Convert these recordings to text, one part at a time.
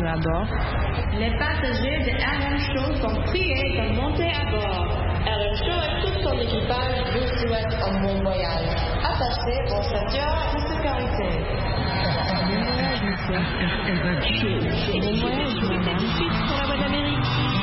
à bord. Les passagers de RM Show sont priés de monter à bord. RM Show et tout son équipage vous souhaitent un bon voyage. Attachez vos ceintures de sécurité. Bon voyage, monsieur. RM Show. Bon voyage, madame. Suite pour la voie d'Amérique.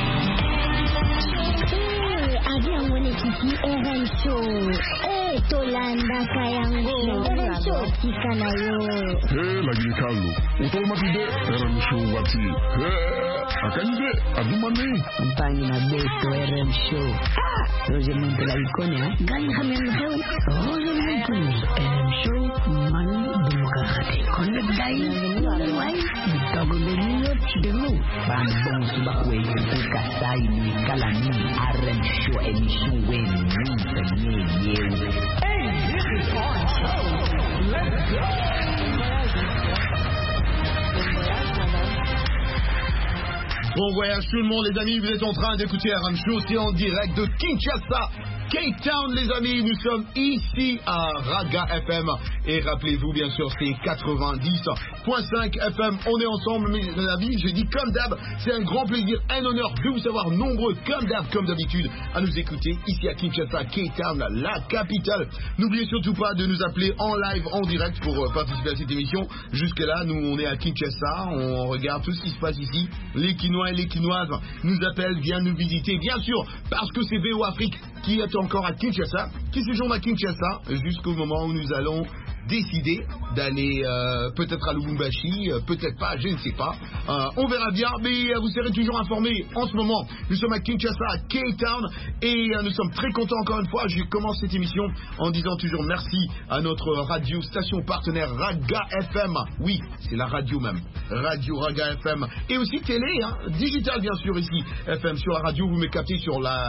Avion Monekiki RM Show. Tolanda Kayango. RM Show Tikanayo. Lagi kalu. Utomatide RM Show wati. Akanje adumane. Compagnie na beto RM Show. Roger Monte la icône, hein? Gagne Hamel Show. Roger Monte. RM Show manu demokrati. Konde dai. Wai. Dogo de niyo chidelo. Bambon subakwe kukasai ni kalani. RM Show émission wen ni ye. Hey, this is our show. Let's go. Bon voyage tout le monde les amis, vous êtes en train d'écouter RM Show, c'est en direct de Kinshasa, Cape Town les amis, nous sommes ici à Raga FM et rappelez-vous bien sûr c'est 90.5 FM, on est ensemble mes amis, j'ai dit comme d'hab, c'est un grand plaisir, un honneur de vous savoir nombreux comme d'hab, comme d'habitude à nous écouter ici à Kinshasa, Cape Town, la capitale. N'oubliez surtout pas de nous appeler en live, en direct pour participer à cette émission. Jusque là nous on est à Kinshasa, on regarde tout ce qui se passe ici, les Quinois et les Quinoises nous appellent, viennent nous visiter, bien sûr, parce que c'est VO Afrique qui est encore à Kinshasa, qui séjourne à Kinshasa jusqu'au moment où nous allons décider d'aller peut-être à Lubumbashi, peut-être pas, je ne sais pas. On verra bien, mais vous serez toujours informés. En ce moment, nous sommes à Kinshasa, à Cape Town, et nous sommes très contents encore une fois. Je commence cette émission en disant toujours merci à notre radio station partenaire Raga FM. Oui, c'est la radio même, Radio Raga FM, et aussi télé, hein, digital bien sûr ici. FM sur la radio, vous me captez sur la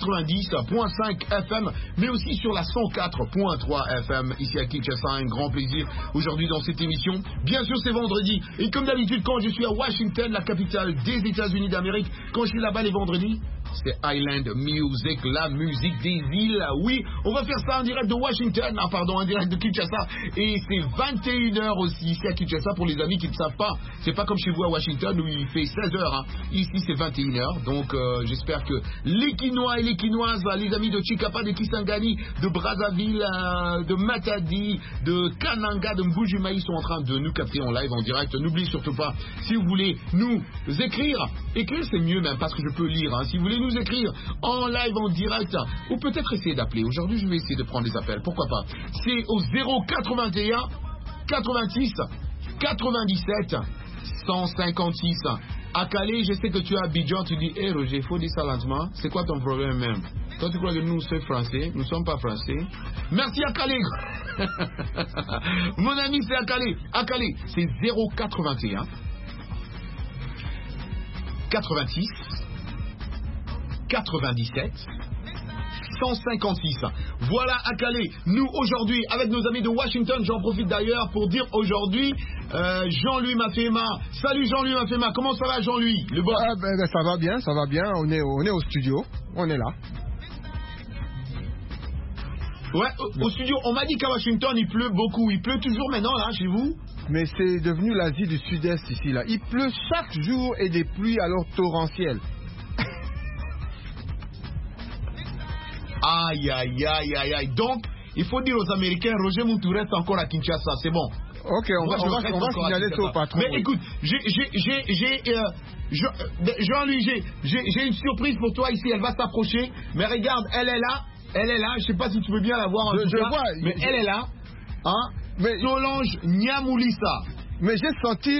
90.5 FM, mais aussi sur la 104.3 FM ici à Kinshasa. Un grand plaisir aujourd'hui dans cette émission. Bien sûr, c'est vendredi. Et comme d'habitude, quand je suis à Washington, la capitale des États-Unis d'Amérique, quand je suis là-bas les vendredis, c'est Island Music, la musique des îles. Oui, on va faire ça en direct de Washington, en direct de Kinshasa. Et c'est 21h aussi ici à Kinshasa pour les amis qui ne savent pas. C'est pas comme chez vous à Washington où il fait 16h. Hein. Ici, c'est 21h. Donc, j'espère que les Quinois et les Quinoises, les amis de Chikapa, de Kisangani, de Brazzaville, de Matadi, de Kananga, de Mbujimaï sont en train de nous capter en live, en direct. N'oubliez surtout pas, si vous voulez nous écrire c'est mieux même parce que je peux lire. Hein. Si vous voulez nous écrire en live, en direct, ou peut-être essayer d'appeler. Aujourd'hui, je vais essayer de prendre des appels. Pourquoi pas? C'est au 081 86 97 156. À Calais, je sais que tu es à Abidjan, tu dis, hey Roger, il faut dire ça lentement. C'est quoi ton problème même? Toi, tu crois que nous, c'est français? Nous ne sommes pas français. Merci à Calais. Mon ami, c'est à Calais. À Calais, c'est 081 86 97 156. Voilà à Calais. Nous aujourd'hui avec nos amis de Washington, j'en profite d'ailleurs pour dire aujourd'hui Jean-Louis Mafema. Salut Jean-Louis Mafema, comment ça va Jean-Louis? Le boss. Ça va bien, on est au studio, on est là. Ouais, au studio, on m'a dit qu'à Washington il pleut beaucoup, il pleut toujours maintenant là chez vous? Mais c'est devenu l'Asie du Sud-Est ici là. Il pleut chaque jour et des pluies alors torrentielles. Aïe, aïe, aïe, aïe, aïe. Donc, il faut dire aux Américains, Roger Moutou reste encore à Kinshasa, c'est bon. Ok, on va signaler ça au patron. Mais écoute, Jean-Louis, j'ai une surprise pour toi ici, elle va s'approcher. Mais regarde, elle est là, je sais pas si tu peux bien la voir. Je vois. Mais elle est là, hein. Mais Solange Niamoulissa. Mais j'ai senti...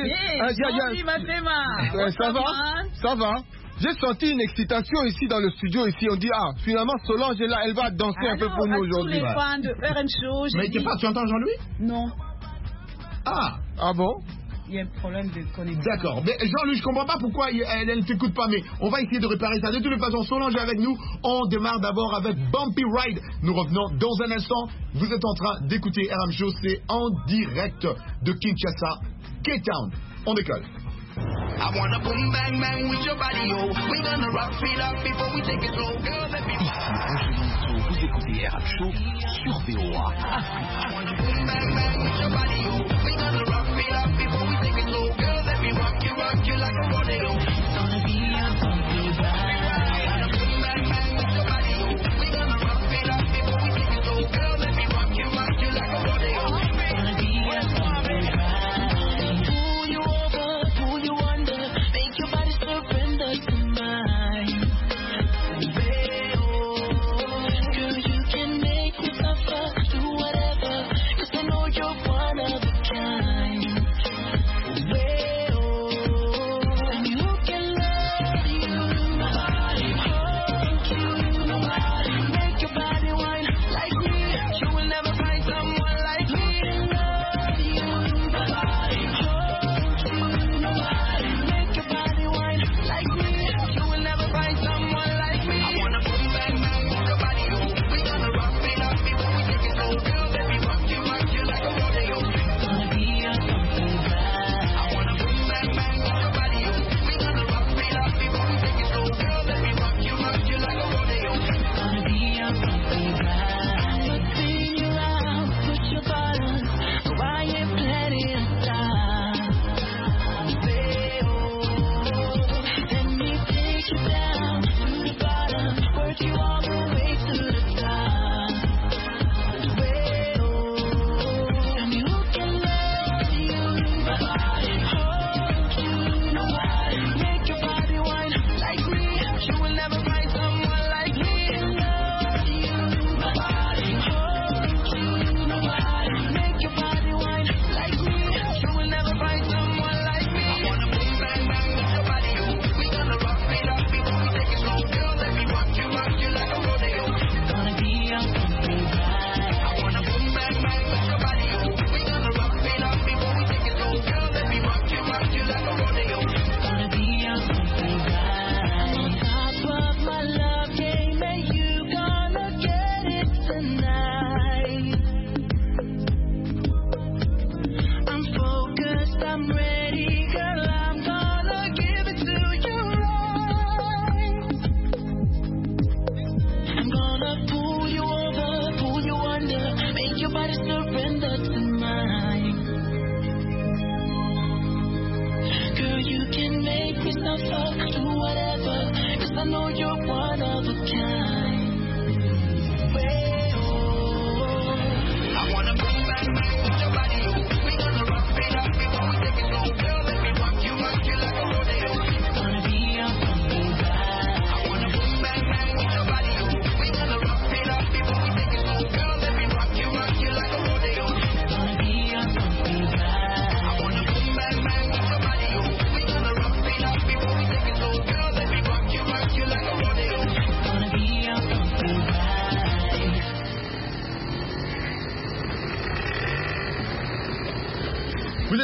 Ça va. J'ai senti une excitation ici dans le studio. Ici, on dit, finalement, Solange est là, elle va danser un peu pour nous aujourd'hui. Tous les fans de RM Show. Mais tu entends Jean-Louis? Non. Ah bon? Il y a un problème de connexion. D'accord. Mais Jean-Louis, je comprends pas pourquoi elle ne t'écoute pas, mais on va essayer de réparer ça. De toute façon, Solange est avec nous. On démarre d'abord avec Bumpy Ride. Nous revenons dans un instant. Vous êtes en train d'écouter RM Show. C'est en direct de Kinshasa, Cape Town. On décolle. I wanna boom bang bang with your body, oh. We gonna rock it up before we take it slow, girl. Let me Vous écoutez RM Show sur VOA. I wanna boom bang bang with your body, oh. We gonna rock it up before we take it slow, girl. Let me rock you like a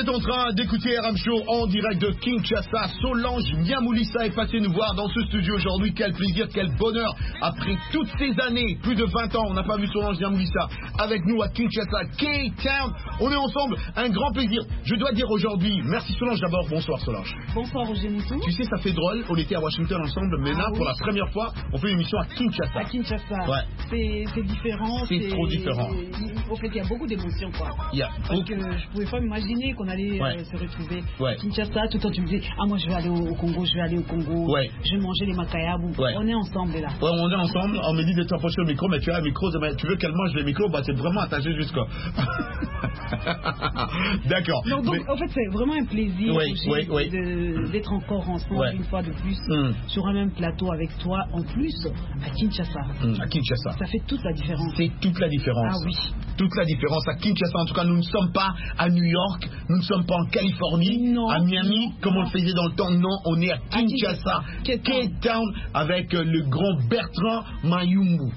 êtes en train d'écouter RM Show en direct de Kinshasa. Solange Niamoulissa est passée nous voir dans ce studio aujourd'hui. Quel plaisir, quel bonheur. Après toutes ces années, plus de 20 ans, on n'a pas vu Solange Niamoulissa avec nous à Kinshasa, K-Town. On est ensemble, un grand plaisir. Je dois dire aujourd'hui, merci Solange d'abord. Bonsoir Solange. Bonsoir Roger Moutou. Tu sais, ça fait drôle, on était à Washington ensemble, mais là, pour la première fois, on fait une émission à Kinshasa. À Kinshasa. Ouais. C'est différent. C'est trop différent. En fait, il y a beaucoup d'émotions, quoi. Parce que je pouvais pas m'imaginer qu'on allait se retrouver à Kinshasa. Tout le temps, tu me disais, moi, je vais aller au Congo, je vais manger les makayabou. On est ensemble, là. Ouais, on est ensemble. On me dit de t'approcher le micro, mais tu as un micro, tu veux qu'elle mange le micro, c'est vraiment attaché jusqu'à. D'accord. Donc, en fait, c'est vraiment un plaisir d'être encore ensemble une fois de plus sur un même plateau avec toi, en plus à Kinshasa. À Kinshasa. Ça fait toute la différence. C'est toute la différence. Ah oui. Toute la différence à Kinshasa. En tout cas, nous ne sommes pas à New York, nous ne sommes pas en Californie, à Miami, comme on le faisait dans le temps. Non, on est à Kinshasa, K-Town, avec le grand Bertrand Mayumbu.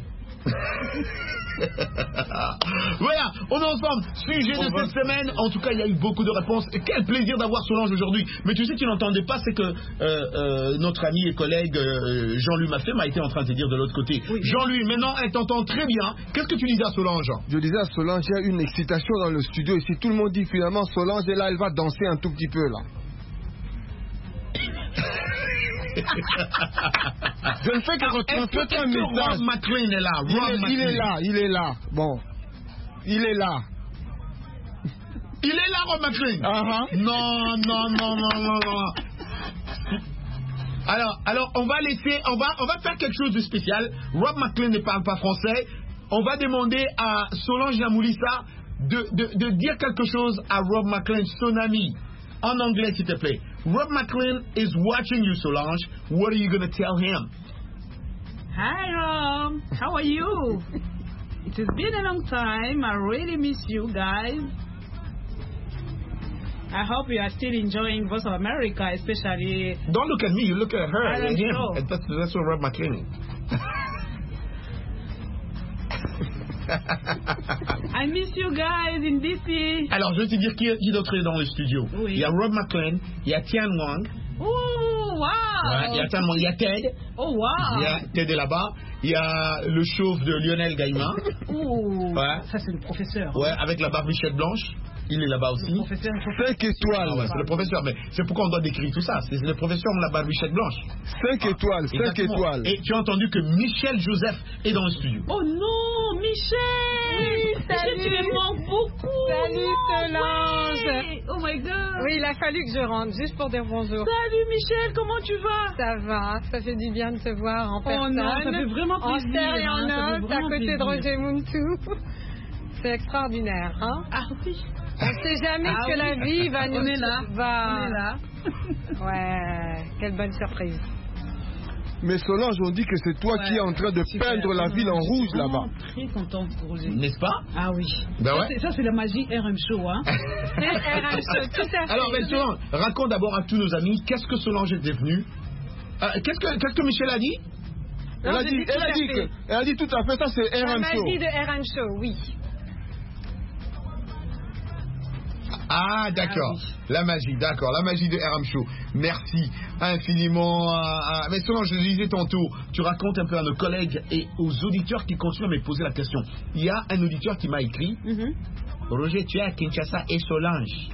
Voilà, on est ensemble. Sujet de cette semaine. En tout cas, il y a eu beaucoup de réponses. Et quel plaisir d'avoir Solange aujourd'hui. Mais tu sais, tu n'entendais pas, c'est que notre ami et collègue Jean-Louis Maffé m'a été en train de te dire de l'autre côté. Oui. Jean-Louis, maintenant, elle t'entend très bien. Qu'est-ce que tu disais à Solange? Je disais à Solange, il y a une excitation dans le studio. Ici, tout le monde dit finalement, Solange est là, elle va danser un tout petit peu là. Je ne fais que retransmettre un message. Rob McLean est là. Il est là. Bon. Il est là. Il est là, Rob McLean. Non. Alors, on va faire quelque chose de spécial. Rob McLean ne parle pas français. On va demander à Solange Niamoulissa de dire quelque chose à Rob McLean, son ami. En anglais, s'il te plaît. Rob McLean is watching you, Solange. What are you going to tell him? Hi, Rob. How are you? It has been a long time. I really miss you guys. I hope you are still enjoying Voice of America, especially... Don't look at me. You look at her and him. That's what Rob McLean is. I miss you guys in DC. Alors, je vais te dire qui d'autre est dans le studio. Oui. Il y a Rob McLean, il y a Tian Wang. Oh, wow. Il y a Tian Wang, il y a Ted. Oh, wow. Il y a Ted est là-bas. Il y a le chauve de Lionel Gaïma. Oh, ça c'est le professeur. Ouais, avec la barbichette blanche. Il est là-bas aussi. Le professeur. 5 étoiles. C'est le professeur, mais c'est pourquoi on doit décrire tout ça. C'est le professeur de la barbichette blanche. 5 étoiles, 5 étoiles. Et tu as entendu que Michel Joseph est dans le studio. Oh non, Michel! Oui, Michel, tu me manques beaucoup. Salut Solange. Ouais. Oh my God. Oui, il a fallu que je rentre juste pour dire bonjour. Salut Michel, comment tu vas? Ça va, ça fait du bien de te voir en personne. Oh non, ça fait vraiment plaisir. En terre et en os, à côté de Roger Moutou. C'est extraordinaire, hein? Ah oui. On ne sait jamais que la vie va nous... On est là. On est là. Ouais, quelle bonne surprise. Mais Solange, on dit que c'est toi qui es en train de peindre la ville en rouge là-bas. Très contente, Roger. N'est-ce pas? Ah oui. Ben ouais. Ça, c'est la magie RM Show, hein. C'est RM Show, tout à fait. Alors, Solange, raconte d'abord à tous nos amis, qu'est-ce que Solange est devenue? Qu'est-ce que Michel a dit? Elle a dit tout à fait, ça c'est RM Show. La magie de RM Show, oui. Ah, d'accord. Ah, oui. La magie de RM Show. Merci infiniment. Mais Solange, je le disais tantôt, tu racontes un peu à nos collègues et aux auditeurs qui continuent à me poser la question. Il y a un auditeur qui m'a écrit Roger, tu es à Kinshasa et Solange.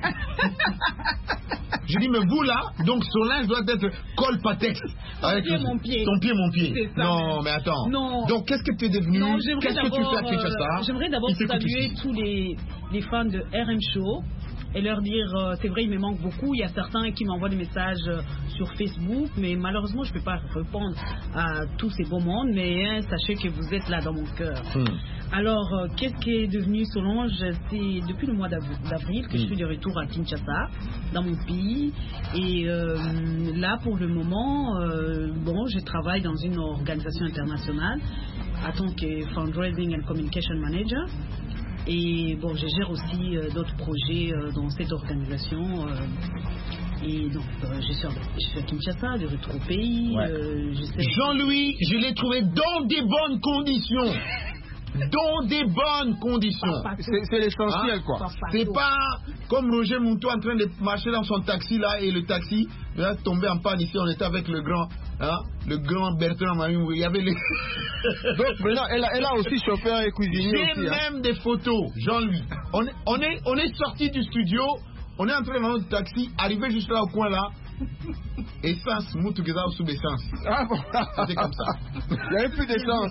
Je dis, mais vous là, donc Solange doit être colpatex. Ton pied, mon pied. Non, mais attends. Non. Donc, qu'est-ce que tu es devenu? Qu'est-ce que tu fais à Kinshasa? J'aimerais d'abord saluer tous les fans de RM Show et leur dire, c'est vrai, il me manque beaucoup. Il y a certains qui m'envoient des messages sur Facebook, mais malheureusement, je ne peux pas répondre à tous ces beaux mondes, mais sachez que vous êtes là dans mon cœur. Alors, qu'est-ce qui est devenu Solange? C'est depuis le mois d'avril que je suis de retour à Kinshasa, dans mon pays. Et là, pour le moment, je travaille dans une organisation internationale en tant que Fundraising and Communication Manager. Et bon, je gère aussi d'autres projets dans cette organisation. Et donc, je suis à Kinshasa, de retour au pays. Jean-Louis, je l'ai trouvé dans des bonnes conditions. dans des bonnes conditions. C'est l'essentiel, quoi. C'est pas comme Roger Moutou en train de marcher dans son taxi là et le taxi là, tombé en panne ici. On était avec le grand Bertrand Mayou. Il y avait les. Donc maintenant, elle a aussi chauffeur et cuisinier. J'ai même des photos, Jean-Louis. On est sorti du studio, on est entré dans notre taxi, arrivé juste là au coin là. Essence, Moutougueza sous l'essence. Ah bon? C'est comme ça. Il n'y avait plus d'essence.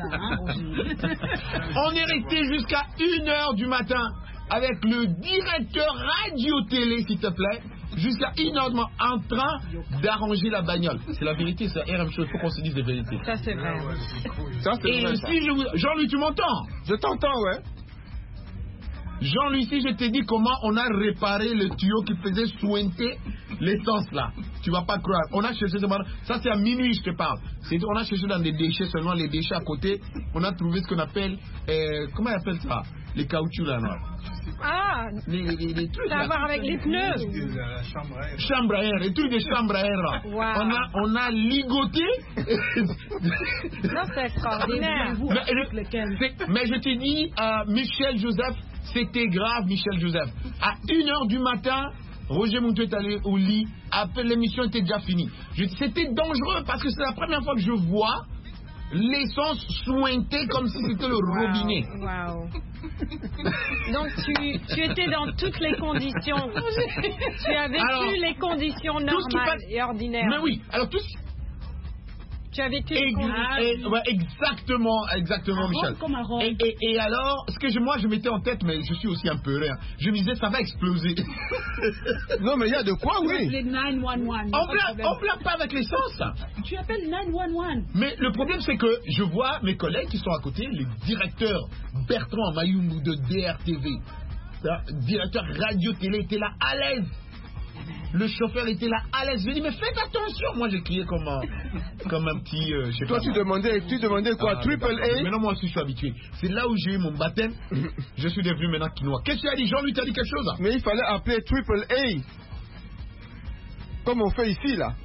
On est resté jusqu'à 1h du matin avec le directeur radio-télé, s'il te plaît, jusqu'à 1h du matin en train d'arranger la bagnole. C'est la vérité, c'est RM Show, il faut qu'on se dise des vérités. Ça, c'est vrai. Ça, c'est Et vrai, si Jean-Louis, tu m'entends? Je t'entends, ouais. Jean-Louis, si je te dis comment on a réparé le tuyau qui faisait sointer l'essence là, tu vas pas croire. On a cherché, ça c'est à minuit je te parle. On a cherché dans des déchets, seulement les déchets à côté, on a trouvé ce qu'on appelle, comment ils appellent ça? Les caoutchoucs là, non? Ah, les trucs ça a à voir avec les pneus. Chambre à air, les trucs de chambre à air là. Wow. On a ligoté. Non, c'est extraordinaire. Mais je te dis, Michel Joseph, c'était grave, Michel Joseph. À 1h du matin, Roger Moutou est allé au lit. Après, l'émission était déjà finie. C'était dangereux parce que c'est la première fois que je vois l'essence sointée comme si c'était le robinet. Wow. Donc tu étais dans toutes les conditions. Tu as vécu les conditions normales et ordinaires. Mais oui, alors tout. Tu as vécu exactement, Michel. Et alors, ce que moi je mettais en tête, mais je suis aussi un peu rien. Je me disais, ça va exploser. Non, mais il y a de quoi, oui. Les 911. On blague pas avec l'essence. Tu appelles 911. Mais le problème, c'est que je vois mes collègues qui sont à côté, les directeurs Bertrand Mayumbu de DRTV, directeur radio-télé, était là à l'aise. Le chauffeur était là à l'aise. Je dis, mais faites attention. Moi, j'ai crié comme un petit. Toi, tu demandais quoi? Triple A? Maintenant, moi aussi, je suis habitué. C'est là où j'ai eu mon baptême. Je suis devenu maintenant quinoa. Qu'est-ce que tu as dit? Jean-Louis, tu as dit quelque chose? Mais il fallait appeler Triple A. Comme on fait ici, là.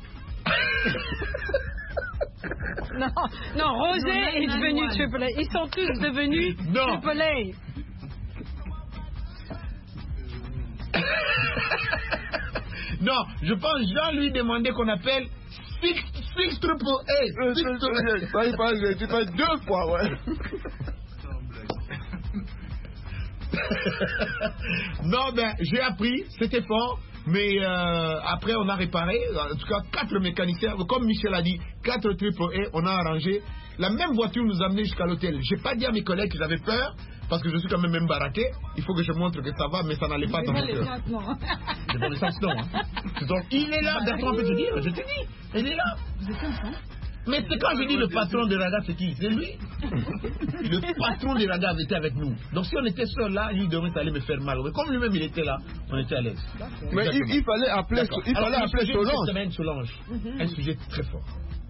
Non, Roger est devenu Triple A. Ils sont tous devenus Triple A. Non, je pense Jean-Louis demandait qu'on appelle 6 triple A. Tu fais 2 fois, ouais. Non, ben, j'ai appris, c'était fort. Mais après, on a réparé. En tout cas, 4 mécaniciens. Comme Michel a dit, 4 triple A, on a arrangé. La même voiture nous a amenés jusqu'à l'hôtel. J'ai pas dit à mes collègues que j'avais peur. Parce que je suis quand même baraqué, il faut que je montre que ça va, mais ça n'allait pas dans le cœur. C'est dans le sens non. Donc, il est là, Bertrand peut te dire, je te dis, il est là. Mais c'est quand je dis le patron de Raga, c'est qui? C'est lui. Le patron de Raga avait été avec nous. Donc si on était seul là, lui devrait aller me faire mal. Mais comme lui-même il était là, on était à l'aise. Mais il fallait appeler Solange. Un sujet très fort.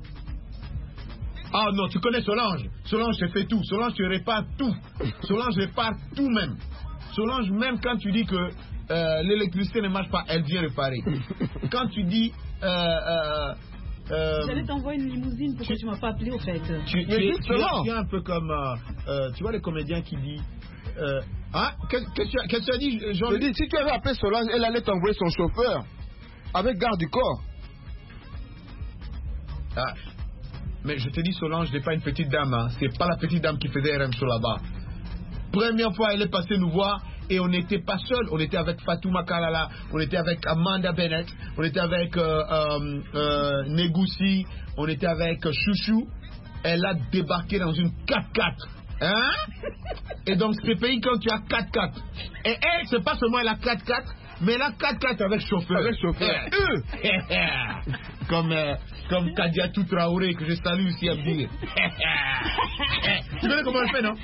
Ah non, tu connais Solange. Solange, je fais tout. Solange, tu répares tout. Solange répare tout même. Solange, même quand tu dis que l'électricité ne marche pas, elle vient réparer. Quand tu dis... J'allais t'envoyer une limousine, pourquoi tu m'as pas appelé au fait? Tu es un peu comme... tu vois les comédiens qui disent... Qu'est-ce que tu as dit, Jean? Je dis, si tu avais appelé Solange, elle allait t'envoyer son chauffeur avec garde du corps. Ah. Mais je te dis, Solange n'est pas une petite dame. Hein. C'est pas la petite dame qui faisait RM Show là-bas. Première fois, elle est passée nous voir et on n'était pas seuls. On était avec Fatouma Kalala, on était avec Amanda Bennett, on était avec Negoussi, on était avec Chouchou. Elle a débarqué dans une 4x4. Hein? Et donc, ce pays, quand tu as 4x4. Et elle, c'est pas seulement elle a 4x4, mais elle a 4x4 avec chauffeur. Avec chauffeur. Comme Kadiatou Traoré, que je salue ici à dire. Tu connais comment elle fait, non?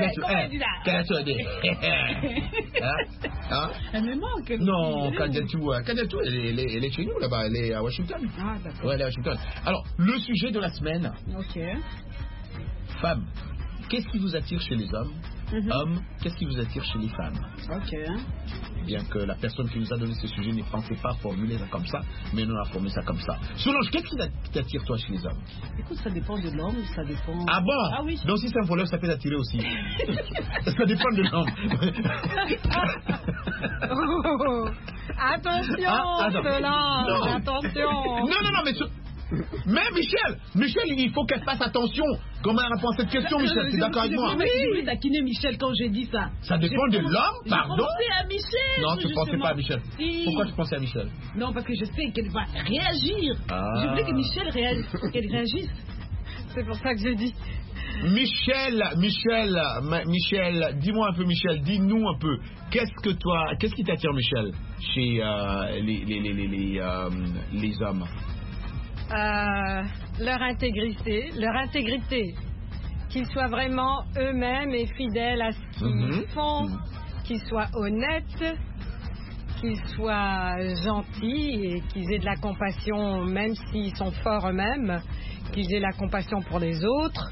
Elle me manque. Non, Kadiatou, elle est chez nous là-bas, elle est à Washington. Ah, d'accord. Ouais, elle est à Washington. Alors, le sujet de la semaine. Ok. Femme, qu'est-ce qui vous attire chez les hommes Hommes, qu'est-ce qui vous attire chez les femmes? Ok. Bien que la personne qui nous a donné ce sujet ne pensait pas formuler ça comme ça, mais nous a formulé ça comme ça. Solange, qu'est-ce qui t'attire toi chez les hommes? Écoute, ça dépend de l'homme, ça dépend... Ah bon? Ah oui. Donc si c'est un voleur, ça peut t'attirer aussi. Ça dépend de l'homme. Attention, Solange, attention. Non, mais Michel, il faut qu'elle fasse attention. Comment elle répond à cette question, Michel? Tu es d'accord avec moi? J'ai voulu taquiner Michel quand j'ai dit ça. Ça dépend de l'homme, pardon? Je pensais à Michel. Non, tu ne pensais pas à Michel. Si. Pourquoi tu pensais à Michel? Non, parce que je sais qu'elle va réagir. Je voulais que Michel réagisse. C'est pour ça que j'ai dit. Michel, dis-moi un peu, Michel, dis-nous un peu, qu'est-ce qui t'attire, Michel, chez les hommes? Leur intégrité, qu'ils soient vraiment eux-mêmes et fidèles à ce qu'ils font, qu'ils soient honnêtes, qu'ils soient gentils et qu'ils aient de la compassion même s'ils sont forts eux-mêmes, qu'ils aient la compassion pour les autres.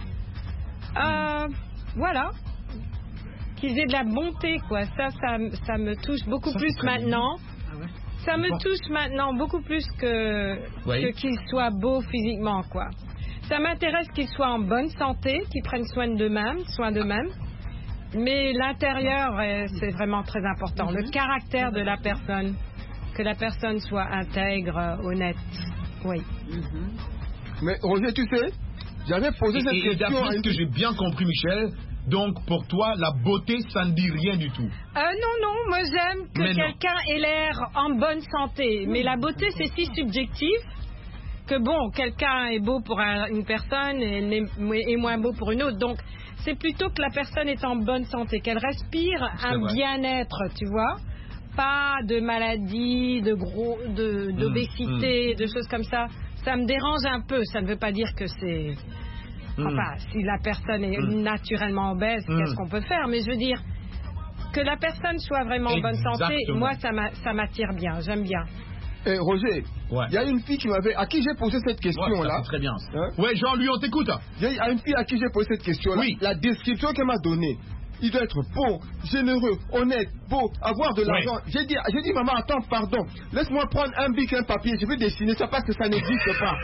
Voilà. Qu'ils aient de la bonté, quoi. Ça me touche beaucoup plus maintenant. Ça me touche maintenant beaucoup plus que qu'ils soient beaux physiquement, quoi. Ça m'intéresse qu'ils soient en bonne santé, qu'ils prennent soin d'eux-mêmes. Mais l'intérieur, c'est vraiment très important. Le caractère de la personne, que la personne soit intègre, honnête. Oui. Mais Roger, tu sais, j'avais posé cette question. D'après ce que j'ai bien compris, Michel, donc pour toi, la beauté, ça ne dit rien du tout. Non, moi j'aime que quelqu'un ait l'air en bonne santé. Mais la beauté, c'est si subjectif que bon, quelqu'un est beau pour une personne et est moins beau pour une autre. Donc c'est plutôt que la personne est en bonne santé, qu'elle respire un bien-être, tu vois. Pas de maladie, d'obésité, de choses comme ça. Ça me dérange un peu. Ça ne veut pas dire que c'est... Enfin, si la personne est naturellement obèse, qu'est-ce qu'on peut faire? Mais je veux dire, que la personne soit vraiment en bonne santé, moi, ça m'attire bien. J'aime bien. Roger, il y a une fille à qui j'ai posé cette question-là. Très bien. Jean-Louis, on t'écoute. Il y a une fille à qui j'ai posé cette question-là. Oui. La description qu'elle m'a donnée. Il doit être beau, généreux, honnête, beau, avoir de l'argent. J'ai dit, maman, attends, pardon. Laisse-moi prendre un bic et un papier. Je vais dessiner ça parce que ça n'existe pas.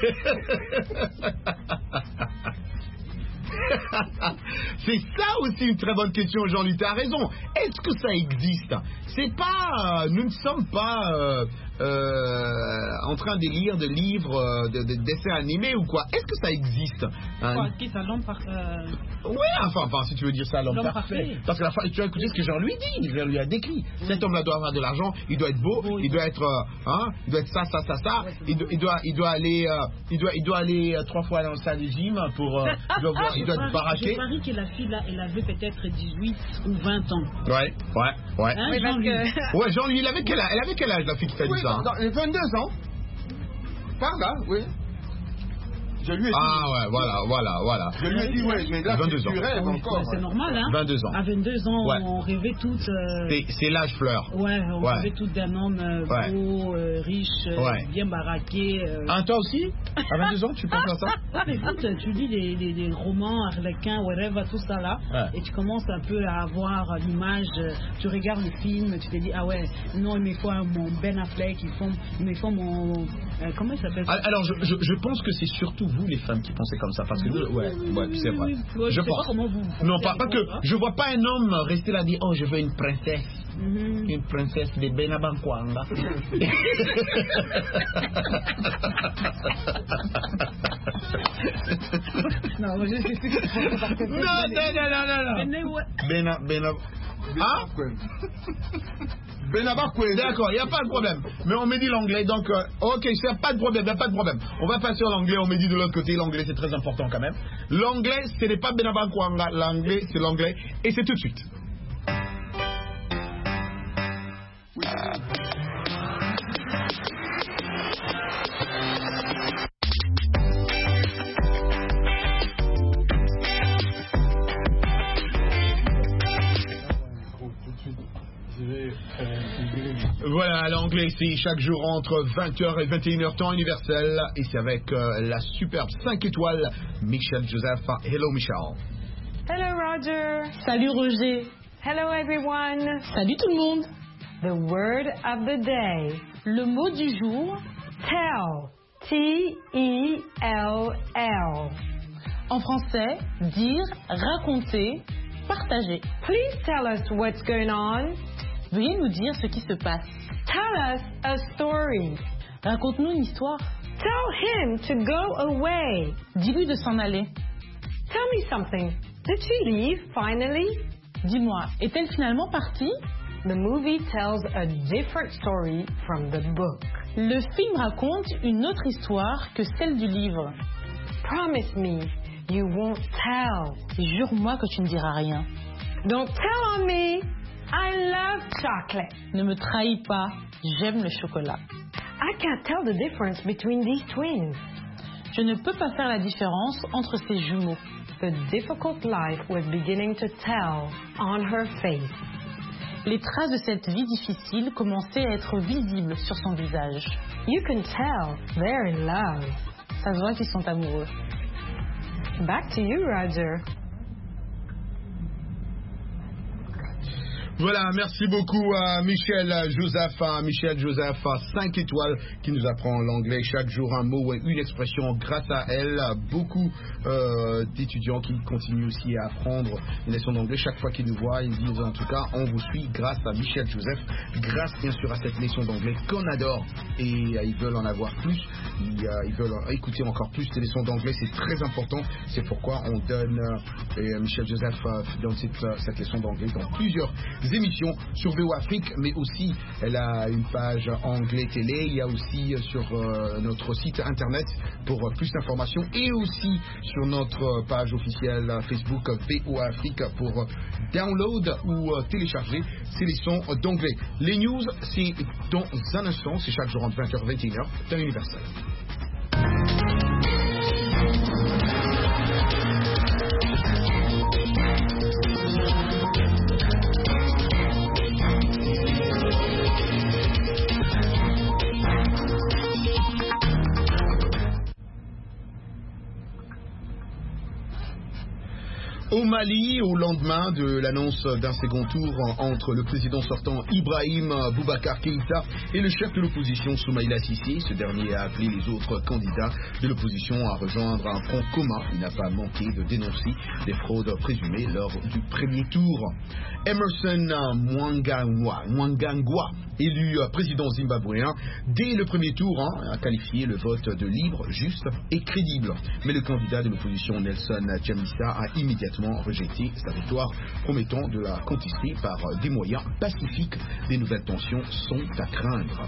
C'est ça aussi une très bonne question, Jean-Louis, tu as raison. Est-ce que ça existe? C'est pas... nous ne sommes pas en train de lire des livres, de dessins animés ou quoi. Est-ce que ça existe? Qui ça, l'homme parfait? Oui, enfin, si tu veux dire ça, l'homme parfait. Parce que tu as écouté ce que Jean-Louis dit, il lui a décrit. Cet homme-là doit avoir de l'argent, il doit être beau, il doit être ça. Il doit aller 3 fois dans le salle de gym pour... il doit être baraqué. Je parie que la fille là, elle avait peut-être 18 ou 20 ans. Ouais. Hein, Jean-Louis. Jean-Louis, elle avait quel âge la fille qui t'a dit ça? Dans les 22 ans. Par là, oui. Je lui ai dit. Voilà. Je lui ai dit, mais là, 22 tu rêves encore. C'est normal, hein. 22 ans. À 22 ans, on rêvait toutes. C'est l'âge fleur. On rêvait toutes d'un homme beau, riche, bien baraqué. Toi aussi? À 22 ans, tu penses à ça? Mais écoute, tu lis des romans, Harlequin, whatever, tout ça là, et tu commences un peu à avoir l'image. Tu regardes le film, tu te dis, non, il me faut mon Ben Affleck, il me faut mon. Comment il s'appelle? Alors, je pense que c'est surtout vous, les femmes, qui pensez comme ça. Parce que c'est vrai. Je pense. Pas comment vous non, pas que. Je vois pas un homme rester là et dire, oh, je veux une princesse. Une princesse de Benabankwanga. Non, je sais que d'accord, il n'y a pas de problème. Mais on me dit l'anglais, donc ok, c'est pas de problème, il n'y a pas de problème. On va passer à l'anglais, on me dit de l'autre côté, l'anglais c'est très important quand même. L'anglais, ce n'est pas Benabankwanga, l'anglais c'est l'anglais, et c'est tout de suite. Voilà, l'anglais c'est chaque jour entre 20h et 21h temps universel, et c'est avec la superbe 5 étoiles Michel Joseph. Hello Michel. Hello Rob. Roger. Salut Roger. Hello everyone. Salut tout le monde. The word of the day. Le mot du jour. Tell. T-E-L-L. En français, dire, raconter, partager. Please tell us what's going on. Veuillez nous dire ce qui se passe. Tell us a story. Raconte-nous une histoire. Tell him to go away. Dis-lui de s'en aller. Tell me something. Did she leave finally? Dis-moi, est-elle finalement partie? The movie tells a different story from the book. Le film raconte une autre histoire que celle du livre. Promise me you won't tell. Jure-moi que tu ne diras rien. Don't tell on me. I love chocolate. Ne me trahis pas. J'aime le chocolat. I can't tell the difference between these twins. Je ne peux pas faire la différence entre ces jumeaux. The difficult life was beginning to tell on her face. Les traces de cette vie difficile commençaient à être visibles sur son visage. You can tell they're in love. Ça se voit qu'ils sont amoureux. Back to you, Roger. Voilà, merci beaucoup à Michel Joseph, 5 étoiles, qui nous apprend l'anglais chaque jour, un mot et une expression grâce à elle. Beaucoup d'étudiants qui continuent aussi à apprendre une leçon d'anglais chaque fois qu'ils nous voient. Ils disent en tout cas, on vous suit grâce à Michel Joseph, grâce bien sûr à cette leçon d'anglais qu'on adore, et ils veulent en avoir plus, ils veulent écouter encore plus des leçons d'anglais, c'est très important. C'est pourquoi on donne Michel Joseph donne cette leçon d'anglais dans plusieurs émissions sur VO Afrique, mais aussi elle a une page anglais télé. Il y a aussi sur notre site internet pour plus d'informations, et aussi sur notre page officielle Facebook VO Afrique pour download ou télécharger ces leçons d'anglais. Les news, c'est dans un instant, c'est chaque jour entre 20h et 21h, temps universel. Au Mali, au lendemain de l'annonce d'un second tour entre le président sortant Ibrahim Boubacar Keïta et le chef de l'opposition Soumaïla Cissé, ce dernier a appelé les autres candidats de l'opposition à rejoindre un front commun. Il n'a pas manqué de dénoncer des fraudes présumées lors du premier tour. Emerson Mnangagwa, élu président zimbabwéen, dès le premier tour, a qualifié le vote de libre, juste et crédible. Mais le candidat de l'opposition Nelson Chamisa a immédiatement rejeté sa victoire, promettant de la contester par des moyens pacifiques. Des nouvelles tensions sont à craindre.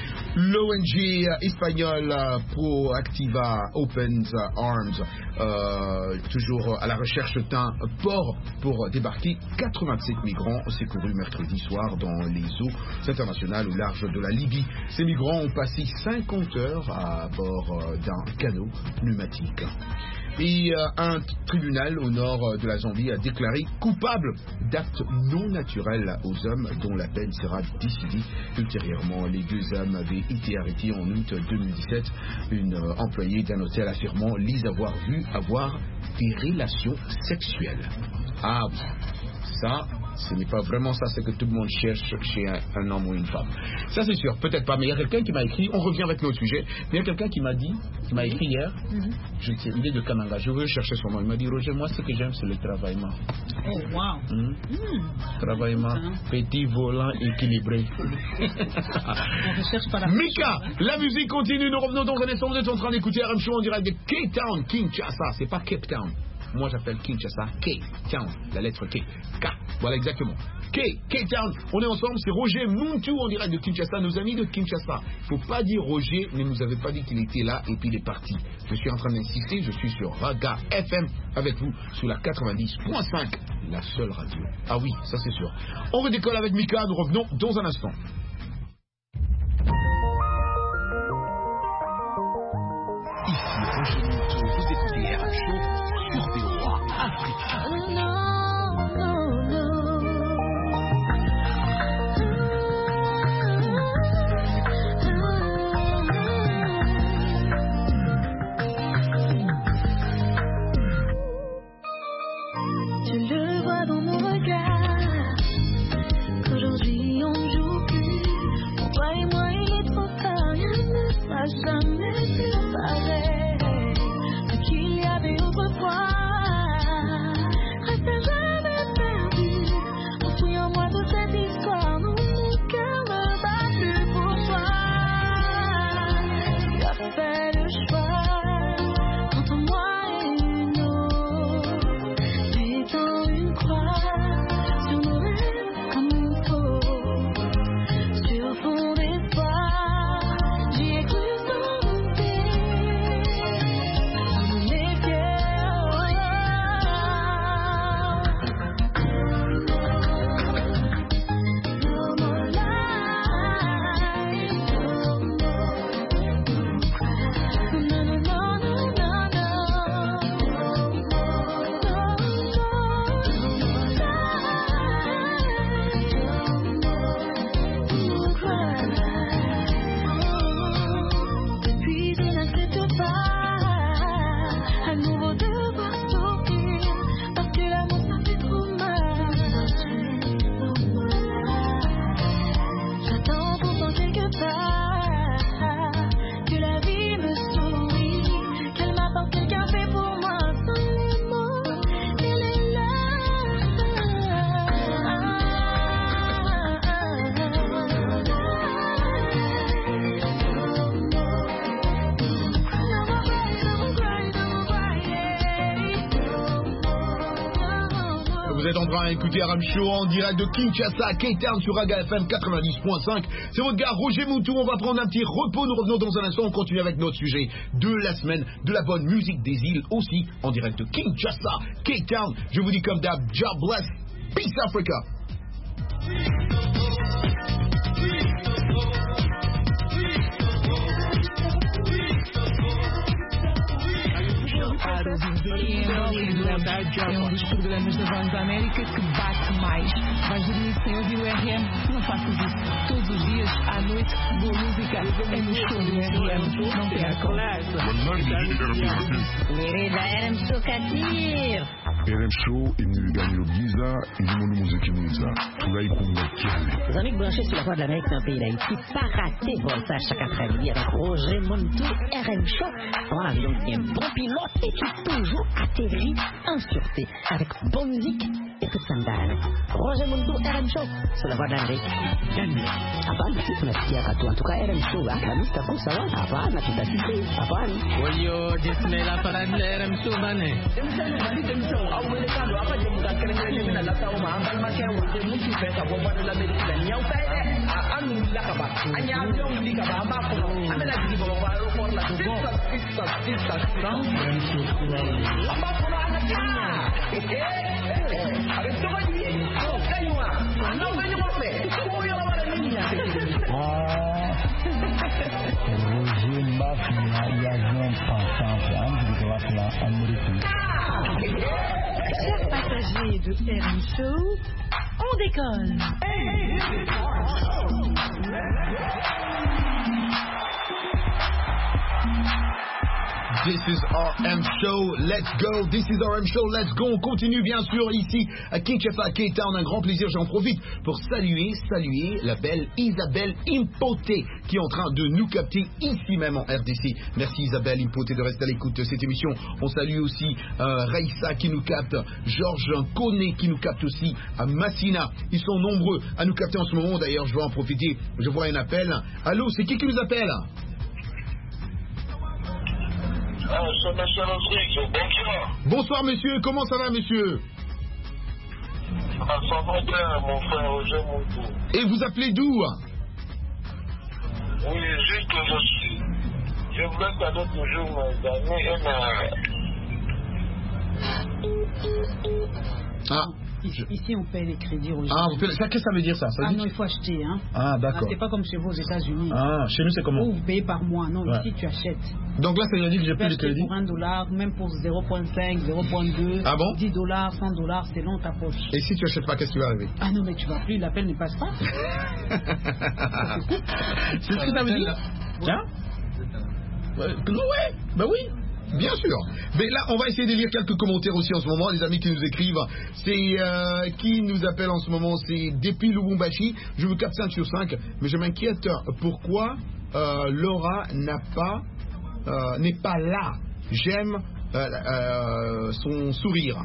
L'ONG espagnole Proactiva Opens Arms, toujours à la recherche d'un port pour débarquer 87 migrants secourus mercredi soir dans les eaux internationales au large de la Libye. Ces migrants ont passé 50 heures à bord d'un canot pneumatique. Et un tribunal au nord de la Zambie a déclaré coupable d'actes non naturels aux hommes dont la peine sera décidée ultérieurement. Les deux hommes avaient été arrêtés en août 2017. Une employée d'un hôtel affirmant les avoir vus avoir des relations sexuelles. Ah oui, ça, ce n'est pas vraiment ça, c'est que tout le monde cherche chez un homme ou une femme. Ça c'est sûr, peut-être pas, mais il y a quelqu'un qui m'a écrit, on revient avec notre sujet, mais il y a quelqu'un qui m'a écrit hier, il est de Kananga, je veux chercher son nom, il m'a dit Roger, moi ce que j'aime c'est le travaillement. Oh wow. Travaillement, petit, volant, équilibré. On recherche pas la Mika, la musique continue, nous revenons dans un instant, vous êtes en train d'écouter RM Show en direct de Cape Town, Kinshasa, c'est pas Cape Town. Moi j'appelle Kinshasa K-Town, la lettre K. K, voilà exactement. K-Town, on est ensemble, c'est Roger Muntu en direct de Kinshasa, nos amis de Kinshasa. Faut pas dire Roger, mais nous avait pas dit qu'il était là et puis il est parti. Je suis en train d'insister, je suis sur Raga FM avec vous, sur la 90.5, la seule radio. Ah oui, ça c'est sûr. On redécolle avec Mika, nous revenons dans un instant. Ici Roger Muntu, vous écoutez RM Show sur VOA Afrique. Tu le êtes en train d'écouter RM Show en direct de Kinshasa, K-Town sur Raga FM 90.5. C'est votre gars Roger Moutou. On va prendre un petit repos. Nous revenons dans un instant. On continue avec notre sujet de la semaine, de la bonne musique des îles aussi en direct de Kinshasa, K-Town. Je vous dis comme d'hab, God bless, peace Africa. É um dos programas da Voz da América que bate mais. Vais dormir sem ouvir o RM? Não faças isso. Todos os dias, à noite, boa música é no show do RM. Não percam. Querida RM Show Katir. RM Show, il nous gagne le visa, il nous musique qui nous a. Tout là, il compte. Les amis branchés sur la Voix de l'Amérique dans le pays d'Haïti, pas rater Voltage chaque après-midi avec Roger Montou, RM Show. Dans l'avion, il y a un bon pilote et qui toujours atterrit en sûreté avec bonne musique et tout ça. Roger Montou, RM Show sur la Voix de l'Amérique. Hapana, sisi tunasikia katu. En tout cas, RM Show, Alhamisi takuwa sawa. Hapana, tutasikia. Hapana. Walio jisme la parade RM Show bane. Roger Mafia, il y a un pensant, Chers passagers de RM Show, on décolle. This is RM Show, let's go. This is RM Show, let's go. On continue bien sûr ici à Kinshasa, K-Town. Un grand plaisir, j'en profite pour saluer la belle Isabelle Impoté qui est en train de nous capter ici même en RDC. Merci Isabelle Impoté de rester à l'écoute de cette émission. On salue aussi Raissa qui nous capte, Georges Koné qui nous capte aussi, à Massina. Ils sont nombreux à nous capter en ce moment. D'ailleurs, je vais en profiter. Je vois un appel. Allô, c'est qui nous appelle? C'est monsieur Rodrigue, bonsoir. Bonsoir monsieur, comment ça va monsieur? Ça va bien mon frère Roger Moutou. Et vous appelez d'où? Oui, juste je voulais t'aider toujours gagner Ici, on paye les crédits aux gens. Ah, qu'est-ce que ça veut dire ça, non, il faut acheter. Hein. Ah, d'accord. C'est pas comme chez vous aux États-Unis. Ah, chez nous, c'est comment? Vous payez par mois. Non, ici, tu achètes. Donc là, ça veut dire que j'ai plus de crédit. Pour $1, même pour 0,5, 0,2, ah bon? $10, $100, c'est long ta poche. Et si tu achètes pas, qu'est-ce qui va arriver? Ah non, mais tu vas plus, l'appel ne passe pas. C'est ce que ça veut dire? Tiens. Ouais, bah oui. Bien sûr. Mais là, on va essayer de lire quelques commentaires aussi en ce moment. Les amis qui nous écrivent, c'est qui nous appelle en ce moment, c'est depuis Lubumbashi. Je vous capte 5 sur 5, mais je m'inquiète pourquoi Laura n'est pas là. J'aime son sourire.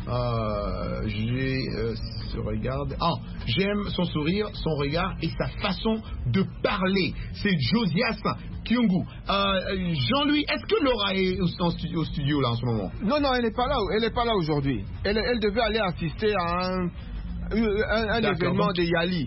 J'aime son sourire, son regard et sa façon de parler. C'est Josias Kyungu. Jean-Louis, est-ce que Laura est au studio là en ce moment? Non, elle n'est pas là. Elle n'est pas là aujourd'hui. Elle devait aller assister à un événement de Yali.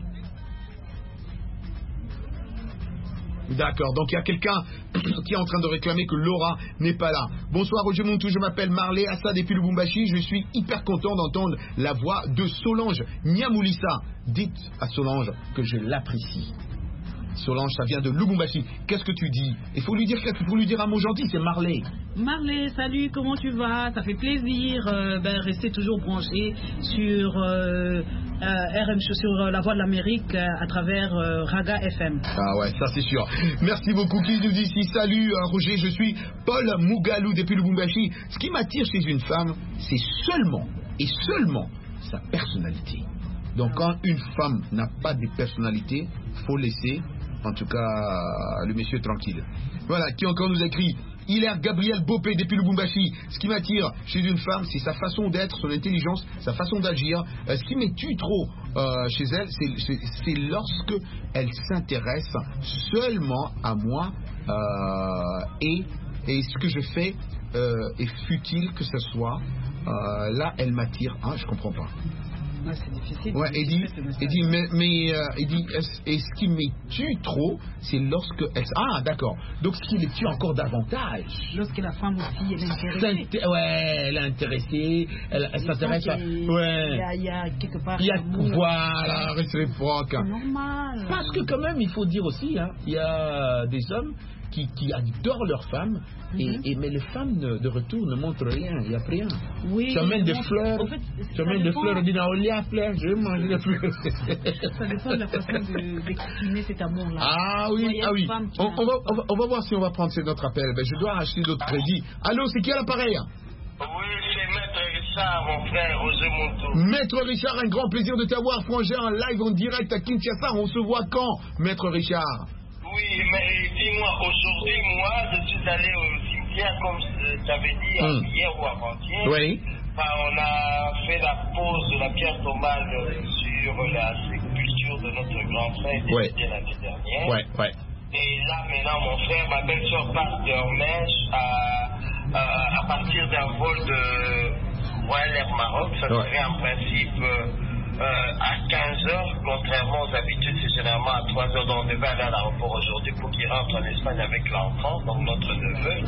D'accord, donc il y a quelqu'un qui est en train de réclamer que Laura n'est pas là. Bonsoir Roger Montou, je m'appelle Marley Assa depuis Lubumbashi. Je suis hyper content d'entendre la voix de Solange Niamoulissa. Dites à Solange que je l'apprécie. Solange, ça vient de Lubumbashi. Qu'est-ce que tu dis? Il faut lui dire un mot gentil, c'est Marley. Marley, salut, comment tu vas? Ça fait plaisir. Restez toujours branché sur RM sur la Voix de l'Amérique à travers Raga FM. Ah ouais, ça c'est sûr. Merci beaucoup. Qui nous dit ici? Salut Roger, je suis Paul Mougalou depuis Lubumbashi. Ce qui m'attire chez une femme, c'est seulement et seulement sa personnalité. Donc quand une femme n'a pas de personnalité, faut laisser en tout cas le monsieur tranquille. Voilà, qui encore nous écrit? Hilaire Gabriel Bopé depuis Lubumbashi. Ce qui m'attire chez une femme, c'est sa façon d'être, son intelligence, sa façon d'agir. Ce qui me tue trop chez elle, c'est lorsque elle s'intéresse seulement à moi et ce que je fais est futile que ce soit. Là, elle m'attire. Je comprends pas. Ouais, c'est difficile. Ouais, il dit, ce qui me tue trop, c'est lorsque ah, d'accord. Donc, ce qui les tue encore davantage. Lorsque la femme aussi, elle est intéressée. Ouais, elle est intéressée, elle s'intéresse à... Ouais. Il y a quelque part... Il y a, voilà, réciproque. C'est normal. Parce que quand même, il faut dire aussi, hein, il y a des hommes qui adorent leurs femmes, mais les femmes de retour ne montrent rien, il n'y a rien. Oui, tu amènes des fleurs, en fait, tu amènes des fleurs, on dit non, il y a fleurs, je vais manger des fleurs. Ça dépend de la façon d'exprimer cet amour-là. Ah oui, ah oui. On va voir si on va prendre notre appel. Ben, je dois acheter d'autres crédits. Allô, c'est qui à l'appareil? Oui, c'est Maître Richard, mon frère, Roger Montou. Maître Richard, un grand plaisir de t'avoir, frangin, en live, en direct à Kinshasa. On se voit quand, Maître Richard? Oui, mais dis-moi, aujourd'hui, moi, je suis allé au cimetière, comme tu avais dit, hier ou avant-hier. Oui. On a fait la pose de la pierre tombale sur la sépulture de notre grand frère décédé l'année dernière. Ouais. Et là, maintenant, mon frère, ma belle-soeur part de Mèche à partir d'un vol de Royal Air Maroc. Ça serait en principe... à 15h, contrairement aux habitudes, c'est généralement à 3h, donc on devait aller à l'aéroport aujourd'hui pour qu'il rentre en Espagne avec l'enfant, donc notre neveu,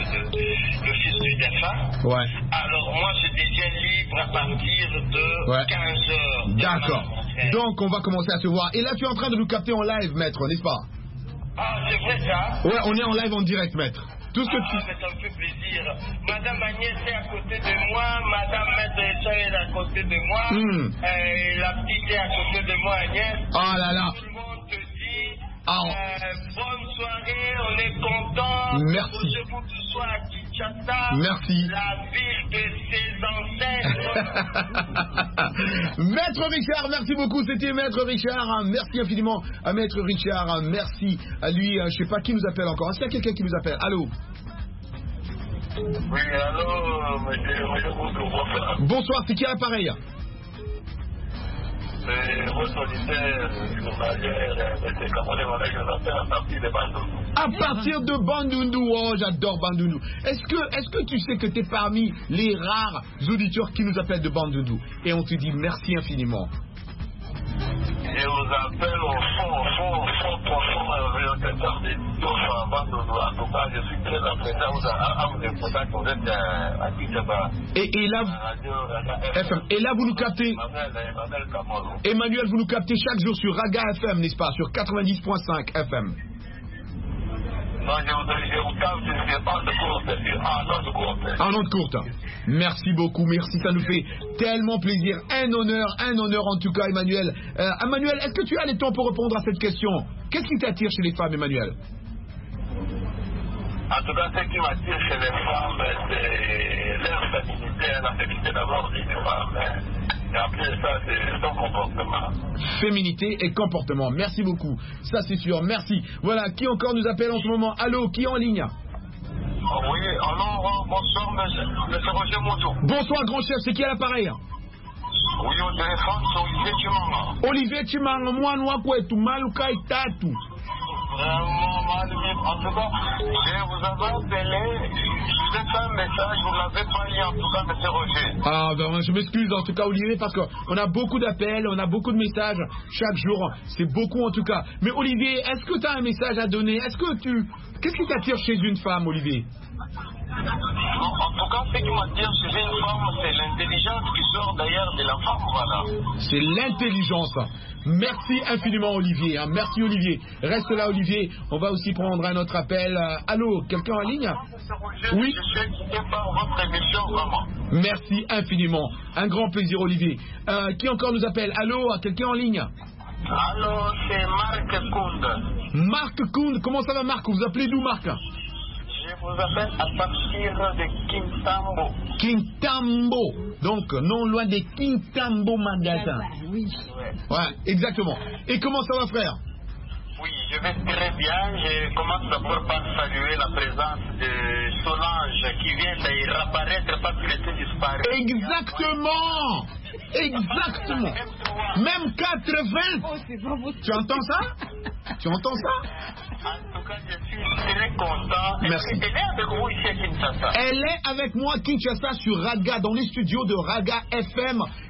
le fils du défunt. Ouais. Alors moi je deviens libre à partir de 15h. D'accord. Donc on va commencer à se voir. Et là tu es en train de nous capter en live, maître, n'est-ce pas? Ah, c'est vrai ça? Ouais, on est en live en direct, maître. Tout ce que tu... mais ça me fait plaisir. Madame Agnès est à côté de moi, Madame Maître Richard est à côté de moi, la petite est à côté de moi, Agnès. Oh là là. Tout le monde te dit bonne soirée, on est content. Merci. Je vous tout soir à Kinshasa. Merci. La ville de ses ancêtres. Maître Richard, merci beaucoup. C'était Maître Richard. Merci infiniment à Maître Richard. Merci à lui. Je sais pas qui nous appelle encore. Est-ce qu'il y a quelqu'un qui nous appelle? Allô? Oui, allô, monsieur. Bonsoir, c'est qui à l'appareil? À partir de Bandundu, oh j'adore Bandundu. Est-ce que tu sais que tu es parmi les rares auditeurs qui nous appellent de Bandundu? Et on te dit merci infiniment. Je vous appelle au fond profond de Bandundu. En tout cas, je suis très apprécié à vous répondre que vous êtes à Kinshasa. Et là, vous nous captez. Emmanuel, vous nous captez chaque jour sur Raga FM, n'est-ce pas? Sur 90.5 FM. Non, je vous capte, en onde courte. Merci beaucoup, merci, ça nous fait tellement plaisir. Un honneur en tout cas, Emmanuel. Emmanuel, est-ce que tu as le temps pour répondre à cette question? Qu'est-ce qui t'attire chez les femmes, Emmanuel? En tout cas, ce qui m'attire chez les femmes, c'est leur féminité, la féminité d'abord des femmes. Et après ça, c'est son comportement. Féminité et comportement, merci beaucoup. Ça, c'est sûr, merci. Voilà, qui encore nous appelle en ce moment? Allô, qui est en ligne? Oui, alors, bonsoir, monsieur Roger Montou. Bonsoir, grand chef, c'est qui à l'appareil? Oui, au téléphone, c'est Olivier Chimanga. Olivier Chimanga, moi, nous, quoi, tout maluka et tatu. En tout cas, je vous avais appelé, je vous ai fait un message, vous ne l'avez pas lu en tout cas, monsieur Roger. Ah, ben, je m'excuse en tout cas, Olivier, parce qu'on a beaucoup d'appels, on a beaucoup de messages chaque jour, c'est beaucoup en tout cas. Mais Olivier, est-ce que tu as un message à donner? Qu'est-ce qui t'attire chez une femme, Olivier? Non, en tout cas, ce qui m'attire chez une femme, c'est l'intelligence qui sort d'ailleurs de la femme, voilà. C'est l'intelligence. Merci infiniment, Olivier. Merci, Olivier. Reste là, Olivier. On va aussi prendre un autre appel. Allô, quelqu'un en ligne? Oui. Je suis excité par votre émission, vraiment. Merci infiniment. Un grand plaisir, Olivier. Qui encore nous appelle? Allô, quelqu'un en ligne? Allô, c'est Marc Kound. Marc Kound, comment ça va, Marc? Vous appelez d'où, Marc? Je vous appelle à partir de Kintambo. Kintambo, donc non loin des Kintambo Magasin. Oui. Ouais, exactement. Et comment ça va, frère? Oui, je vais très bien. Je commence d'abord par saluer la présence de Solange qui vient de réapparaître parce qu'elle était disparue. Exactement. Exactement. Même 80. Oh, c'est pas beau. Tu entends ça? Tu entends ça? En tout cas, je suis très content. Merci. Elle est avec vous ici à Kinshasa. Elle est avec moi à Kinshasa sur Raga, dans les studios de Raga FM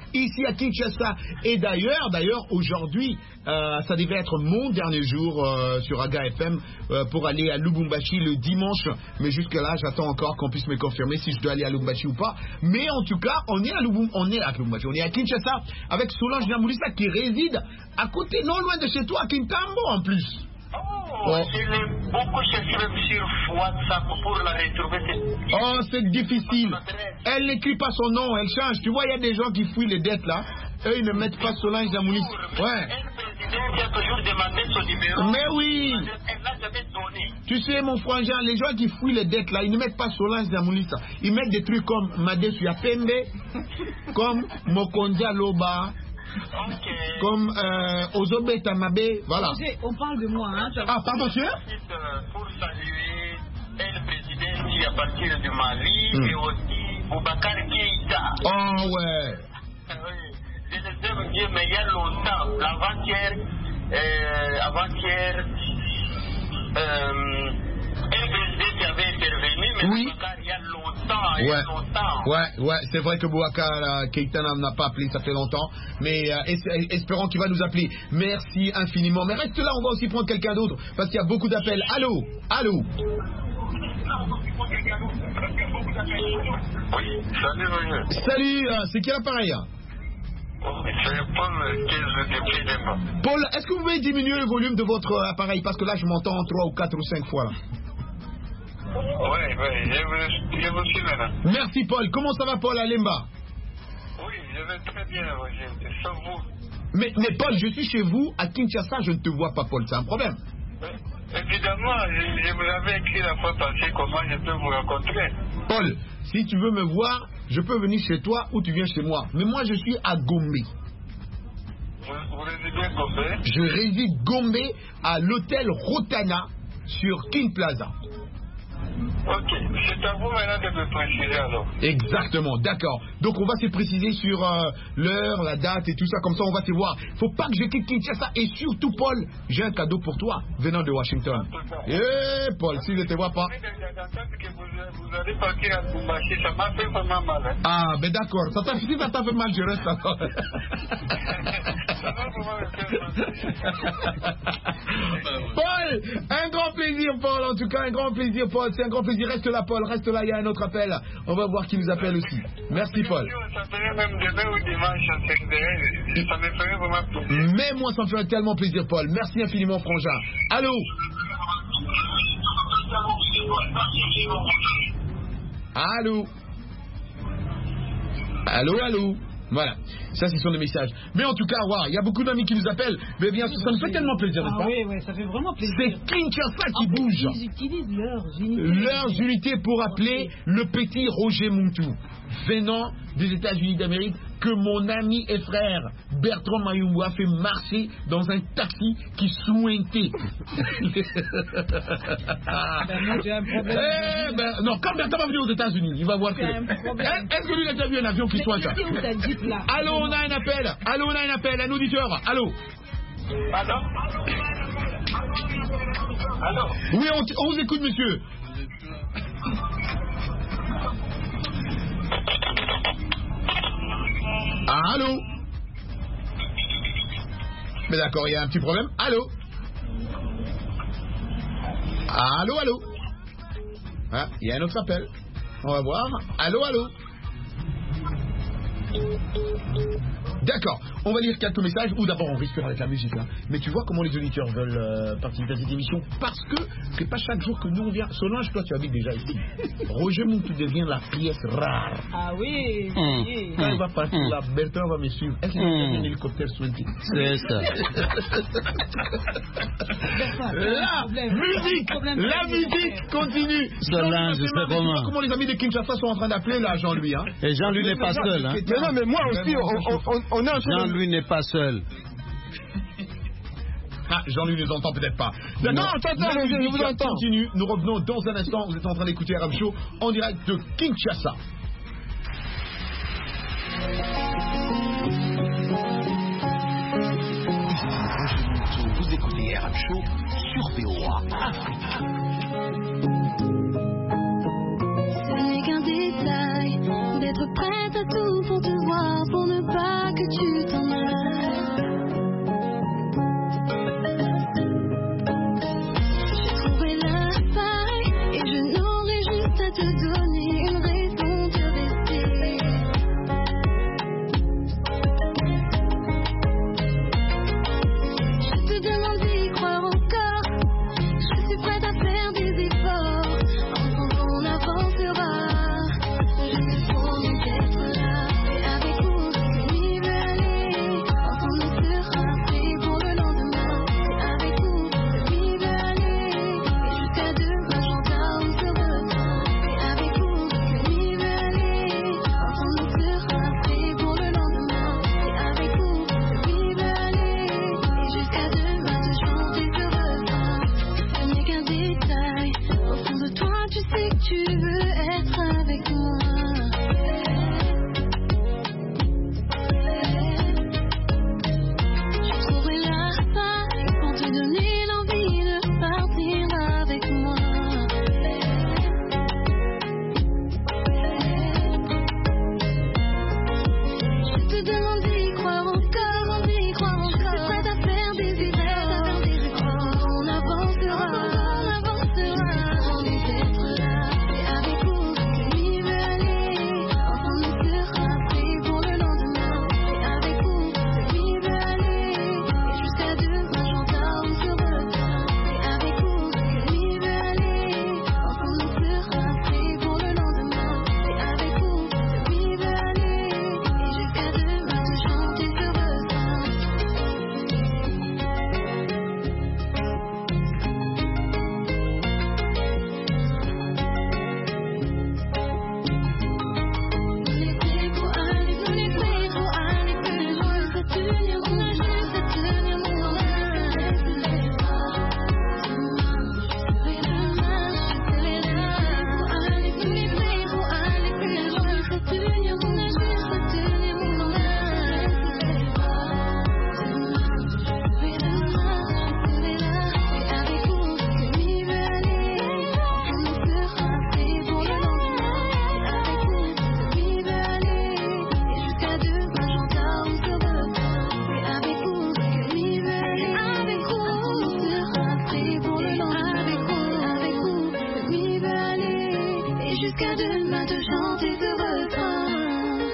ici à Kinshasa. Et d'ailleurs, aujourd'hui, ça devait être mon dernier jour sur Raga FM pour aller à Lubumbashi le dimanche. Mais jusque-là, j'attends encore qu'on puisse me confirmer si je dois aller à Lubumbashi ou pas. Mais en tout cas, on est à Lubumbashi, on est à Kinshasa avec Solange Nyamulisa qui réside à côté, non loin de chez toi, à Kintambo en plus. Oh, je l'ai beaucoup cherché sur WhatsApp pour la retrouver. Oh, c'est difficile. Elle n'écrit pas son nom, elle change. Tu vois, il y a des gens qui fouillent les dettes là. Eux, ils ne mettent pas Solange Nyamulisa. Ouais. Qui a toujours demandé son numéro. Mais oui. Elle l'a jamais donné. Tu sais, mon frangin, les gens qui fouillent les dettes là, ils ne mettent pas Solange Nyamulisa. Ils mettent des trucs comme Madesu Yapembe, comme Mokondia Loba. Okay. Comme Ozobe Tamabe, voilà. On parle de moi, hein. Ah, pardon, monsieur. Pour saluer le président qui est à partir du Mali et aussi Boubacar Keïta. Oh, ouais. Je les aime bien, mais il y a longtemps, avant-hier, un président qui avait intervenu, mais oui. Boubacar, il y a longtemps. Ouais, c'est vrai que Boubacar Keïta n'a pas appelé, ça fait longtemps, mais espérons qu'il va nous appeler. Merci infiniment. Mais reste là, on va aussi prendre quelqu'un d'autre, parce qu'il y a beaucoup d'appels. Allô. Oui, salut Roger. Salut, c'est quel appareil? C'est Paul, 15 depuis Lemba. Paul, est-ce que vous pouvez diminuer le volume de votre appareil? Parce que là, je m'entends 3 ou 4 ou 5 fois. Là. Oui, je vous suis maintenant. Merci Paul. Comment ça va Paul à Lemba? Oui, je vais très bien, Roger. Sans vous. Mais Paul, je suis chez vous, à Kinshasa, je ne te vois pas Paul, c'est un problème. Évidemment, je vous avais écrit la fois passée comment je peux vous rencontrer. Paul, si tu veux me voir, je peux venir chez toi ou tu viens chez moi. Mais moi, je suis à Gombe. Vous résidez à Gombe? Je réside Gombe à l'hôtel Rotana sur King Plaza. Ok, c'est à vous maintenant de me préciser alors. Exactement, d'accord. Donc on va se préciser sur l'heure, la date et tout ça, comme ça on va se voir. Faut pas que je quitte Kinshasa et surtout Paul, j'ai un cadeau pour toi venant de Washington. Paul, si je ne te vois pas. Vous allez partir à Lubumbashi, ça m'a fait vraiment mal. Hein? Ah, mais d'accord, si ça t'a fait mal, je reste alors. Paul, un grand plaisir Paul, en tout cas un grand plaisir Paul, c'est un grand plaisir, reste là Paul, reste là, il y a un autre appel, on va voir qui nous appelle aussi. Merci Paul. Ça ferait même demain ou dimanche, ça me ferait vraiment plaisir. Mais moi ça me ferait tellement plaisir Paul, merci infiniment frangin. Allô? Allô? Voilà, ça ce sont des messages. Mais en tout cas, il y a beaucoup d'amis qui nous appellent. Mais bien sûr, ça me fait tellement plaisir, n'est-ce pas? Oui, ça fait vraiment plaisir. C'est Kinshasa qui bouge. Ils utilisent leurs unités pour appeler le petit Roger Muntu, venant des États-Unis d'Amérique, que mon ami et frère Bertrand Mayumbu a fait marcher dans un taxi qui souhaitait. Moi, j'ai un problème. Non, quand Bertrand va venir aux États-Unis, il va voir que. Est-ce que lui a déjà vu un avion qui sointe? Allô, on a un appel, un auditeur. Allô? Oui, on vous écoute, monsieur. Allô? Mais d'accord, il y a un petit problème. Allô? Ah, il y a un autre appel. On va voir. Allô? D'accord, on va lire quelques messages, ou d'abord on risque avec la musique là. Mais tu vois comment les auditeurs veulent participer à cette émission, parce que c'est pas chaque jour que nous on vient. Solange, toi tu habites déjà ici. Roger Muntu devient la pièce rare. Ah oui. Quand il va partir là, Bertrand va me suivre. Est-ce qu'il y a un hélicoptère sointé? C'est ça. La musique continue. Solange, c'est comment? Comment les amis de Kinshasa sont en train d'appeler là, Jean-Louis, hein? Et Jean-Louis n'est pas seul, hein? Mais non, mais moi aussi, on est en train de... Jean-Louis n'est pas seul. Ah, Jean-Louis ne nous entend peut-être pas. Non, je vous entends. Continue. Nous revenons dans un instant. Vous êtes en train d'écouter Arab Show en direct de Kinshasa. Vous écoutez Arab Show sur VOA Afrique. Ce n'est qu'un détail d'être prête à tout pour te voir, pour ne pas demain de chanter ce refrain.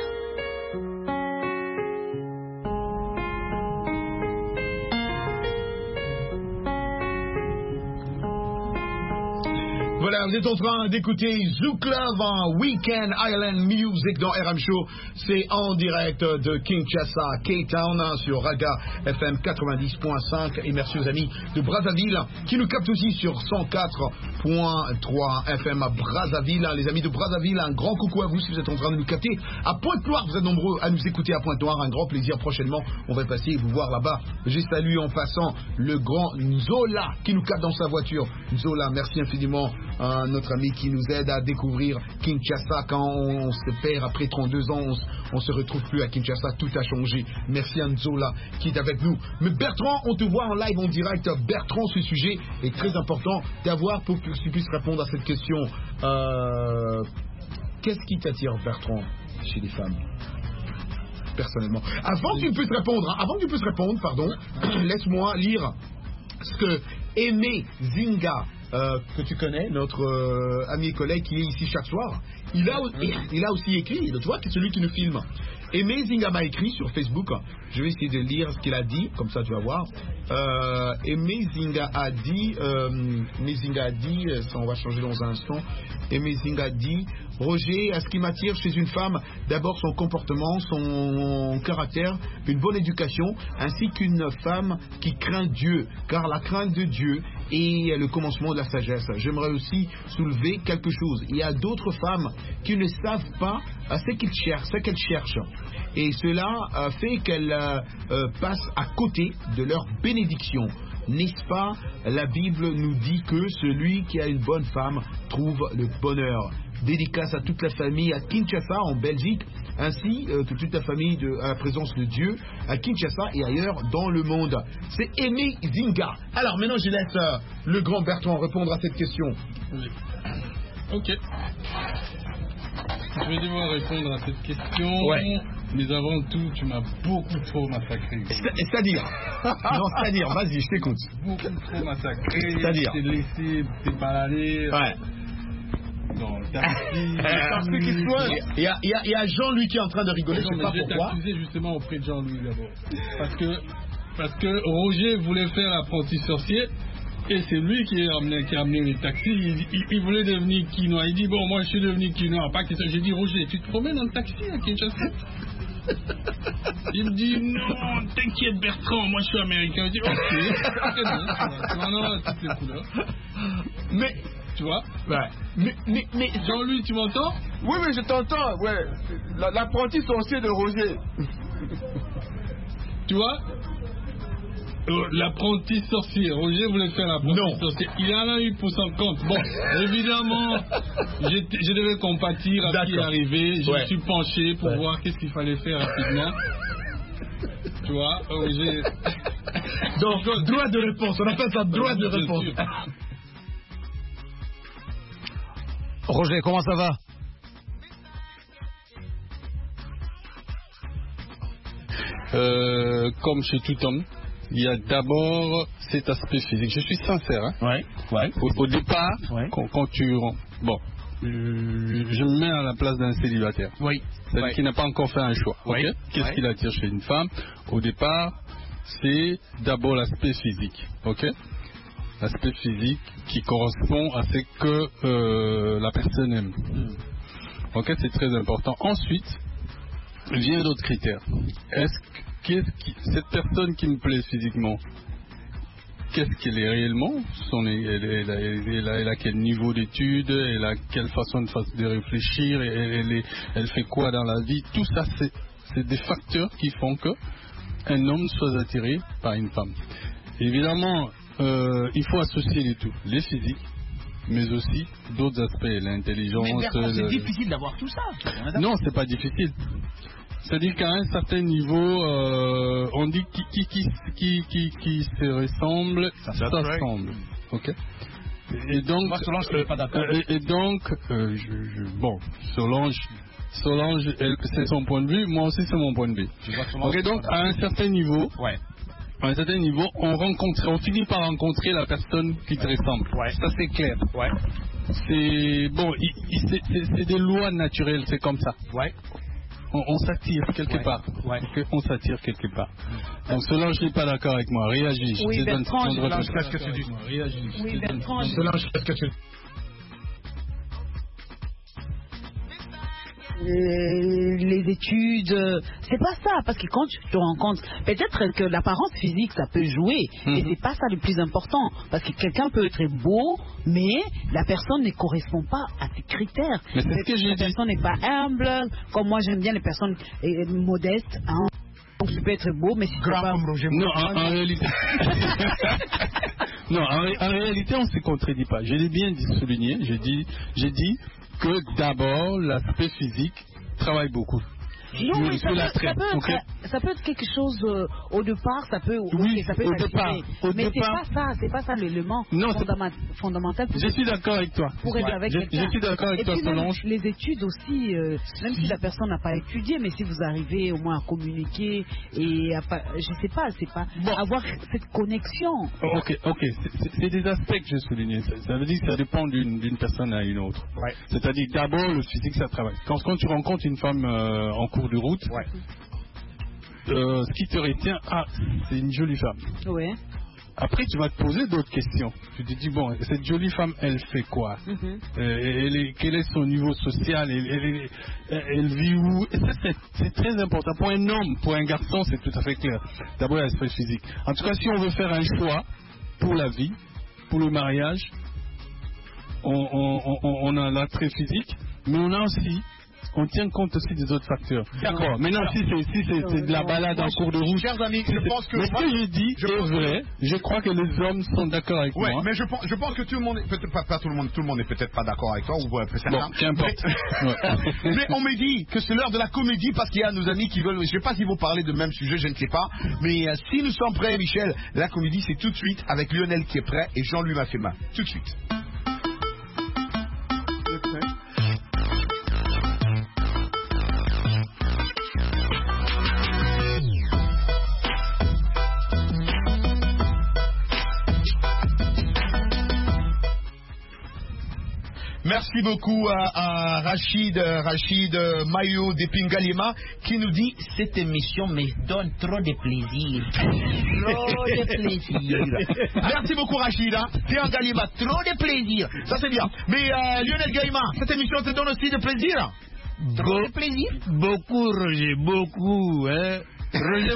Voilà, vous êtes en train d'écouter Zouk Love en Weekend Island Music dans RM Show. C'est en direct de Kinshasa, K-Town sur Raga FM 90.5. Et merci aux amis de Brazzaville qui nous captent aussi sur 104.3 FM à Brazzaville. Les amis de Brazzaville, un grand coucou à vous si vous êtes en train de nous capter. À Pointe-Noire, vous êtes nombreux à nous écouter à Pointe-Noire. Un grand plaisir prochainement. On va passer vous voir là-bas. Je salue en passant le grand Nzola qui nous capte dans sa voiture. Nzola, merci infiniment. Notre ami qui nous aide à découvrir Kinshasa. Quand on se perd après 32 ans, on se retrouve plus à Kinshasa, tout a changé. Merci à Nzola qui est avec nous. Mais Bertrand, on te voit en live, en direct. Bertrand, ce sujet est très important d'avoir pour que tu puisses répondre à cette question. Qu'est-ce qui t'attire, Bertrand, chez les femmes personnellement? Avant que tu puisses répondre, laisse-moi lire ce que Aimé Zinga, que tu connais, notre ami et collègue qui est ici chaque soir, il a aussi écrit, tu vois, c'est celui qui nous filme. Aimé Zinga m'a écrit sur Facebook, je vais essayer de lire ce qu'il a dit, comme ça tu vas voir. Aimé Zinga a dit, ça on va changer dans un instant. Aimé Zinga dit, Roger, ce qui m'attire chez une femme, d'abord son comportement, son caractère, une bonne éducation, ainsi qu'une femme qui craint Dieu, car la crainte de Dieu est le commencement de la sagesse. J'aimerais aussi soulever quelque chose. Il y a d'autres femmes qui ne savent pas ce qu'elles cherchent. Et cela fait qu'elles passent à côté de leur bénédiction. N'est-ce pas? La Bible nous dit que celui qui a une bonne femme trouve le bonheur. Dédicace à toute la famille à Kinshasa en Belgique, ainsi que toute la famille à la présence de Dieu à Kinshasa et ailleurs dans le monde. C'est Aimé Zinga. Alors maintenant je laisse le grand Bertrand répondre à cette question. Oui. Ok. Je vais devoir répondre à cette question. Ouais. Mais avant tout, tu m'as beaucoup trop massacré. C'est-à-dire non, c'est-à-dire, vas-y, je t'écoute. Beaucoup trop massacré. C'est-à-dire t'es laissé te balader. Ouais. Dans le taxi. Parce que il y a Jean-Louis qui est en train de rigoler, je sais pas pourquoi. Je vais t'accuser justement auprès de Jean-Louis d'abord. Parce que Roger voulait faire l'apprenti sorcier. Et c'est lui qui a amené les taxis. Il voulait devenir quinoa. Il dit bon, moi je suis devenu quinoa. Pas que ça. J'ai dit Roger, tu te promènes dans le taxi à Kinshasa? Il me dit non, t'inquiète Bertrand, moi je suis américain. Je dis ok, non, toutes les couleurs. Mais tu vois? Ouais. Mais Jean-Louis, tu m'entends? Oui, je t'entends. Ouais. L'apprenti sorcier de Roger. Tu vois? L'apprenti sorcier. Roger voulait faire l'apprenti sorcier. Il en a eu pour son compte. Bon, évidemment, je devais compatir à ce qui est arrivé. Je me suis penché pour voir qu'est-ce qu'il fallait faire rapidement. Tu vois, Roger. Donc, droit de réponse. On appelle ça droit de réponse. Roger, comment ça va? Comme chez tout homme, il y a d'abord cet aspect physique. Je suis sincère. Hein? Ouais. Au départ, quand tu... Bon, je me mets à la place d'un célibataire. Oui. C'est-à-dire qu'il n'a pas encore fait un choix. Okay? Qu'est-ce qui l'attire chez une femme? Au départ, c'est d'abord l'aspect physique. Ok? L'aspect physique qui correspond à ce que la personne aime. Ok, c'est très important. Ensuite, vient d'autres critères. Cette personne qui me plaît physiquement, qu'est-ce qu'elle est réellement? Elle a quel niveau d'études? Elle a quelle façon de réfléchir? Elle fait quoi dans la vie? Tout ça, c'est des facteurs qui font qu'un homme soit attiré par une femme. Évidemment, il faut associer les tout, les physiques, mais aussi d'autres aspects, l'intelligence. Mais c'est difficile d'avoir tout ça. Non, c'est pas difficile. C'est-à-dire qu'à un certain niveau, on dit qui se ressemble, ça s'assemble. Ok. Et donc, moi, Solange, je ne suis pas d'accord. Et donc, bon, Solange, c'est son point de vue, moi aussi c'est mon point de vue. Ok, donc à un certain niveau. Ouais. À un certain niveau, on finit par rencontrer la personne qui te ressemble. Ouais. Ça c'est clair. Ouais. c'est bon, c'est des lois naturelles, c'est comme ça. Ouais. On s'attire quelque part. Ouais. On s'attire quelque part. Donc Solange n'est pas d'accord avec moi. Réagis. Oui, Bertrand, Solange, qu'est-ce que tu dis? Réagis. Oui, Bertrand. Solange, qu'est-ce que tu dis? Les études, c'est pas ça, parce que quand tu te rencontres, peut-être que l'apparence physique ça peut jouer, et c'est pas ça le plus important, parce que quelqu'un peut être beau, mais la personne ne correspond pas à tes critères. Mais c'est ce que j'ai dit. La personne n'est pas humble, comme moi j'aime bien les personnes modestes. Hein. Donc tu peux être beau, mais si tu pas... Non, en réalité. Non, en réalité, on ne se contredit pas. Je l'ai bien souligné. J'ai dit que d'abord, l'aspect physique travaille beaucoup. Non, mais ça peut être quelque chose au départ, ça peut être au départ. Mais c'est pas ça l'élément fondamental. Je suis d'accord avec toi. Pour être avec quelqu'un. Je suis d'accord avec toi, Solange. Les études aussi, même si la personne n'a pas étudié, mais si vous arrivez au moins à communiquer et je sais pas, c'est pas avoir cette connexion. Ok, c'est des aspects que j'ai soulignés. Ça veut dire que ça dépend d'une personne à une autre. Ouais. C'est-à-dire d'abord le physique, ça travaille. Quand tu rencontres une femme en cours de route, ce qui te retient, c'est une jolie femme. Ouais. Après, tu vas te poser d'autres questions. Tu te dis, bon, cette jolie femme, elle fait quoi? Quel est son niveau social? Elle vit où? Et ça, c'est très important. Pour un homme, pour un garçon, c'est tout à fait clair. D'abord, l'aspect physique. En tout cas, si on veut faire un choix pour la vie, pour le mariage, on a l'attrait physique, mais on tient compte aussi des autres facteurs. D'accord. Maintenant, si c'est de la balade en cours de route. Chers amis, je pense que. Mais ce que j'ai dit est vrai. Je crois que les hommes sont d'accord avec moi. Oui, mais je pense que tout le monde, peut-être pas tout le monde n'est peut-être pas d'accord avec toi, ou certains. Bon, qu'importe. Mais on me dit que c'est l'heure de la comédie parce qu'il y a nos amis qui veulent. Je ne sais pas s'ils vont parler de même sujet, je ne sais pas. Mais si nous sommes prêts, Michel, la comédie, c'est tout de suite avec Lionel qui est prêt et Jean-Louis Maffema. Tout de suite. Merci beaucoup à Rachid Mayo de Pingalima qui nous dit cette émission me donne trop de plaisir. Trop de plaisir. Merci beaucoup Rachid. Pingalima, trop de plaisir. Ça c'est bien. Mais Lionel Gaïma, cette émission te donne aussi de plaisir? Trop de plaisir? Beaucoup Roger, beaucoup. Hein? Roger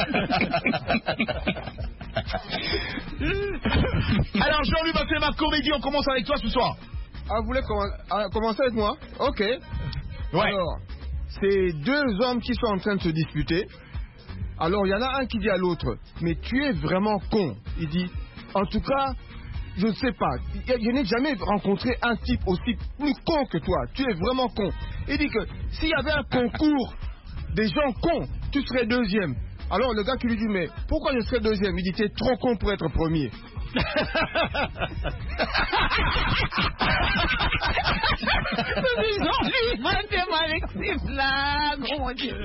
Alors Jean-Louis Maffema, comédie, on commence avec toi ce soir. Ah, vous voulez commencer avec moi? Ok. Ouais. Alors, c'est deux hommes qui sont en train de se disputer. Alors, il y en a un qui dit à l'autre, mais tu es vraiment con. Il dit, en tout cas, je ne sais pas. Je n'ai jamais rencontré un type aussi plus con que toi. Tu es vraiment con. Il dit que s'il y avait un concours des gens cons, tu serais deuxième. Alors, le gars qui lui dit, mais pourquoi je serais deuxième? Il dit, tu es trop con pour être premier. Jean-Louis, maintenant avec ces blagues, oh mon Dieu.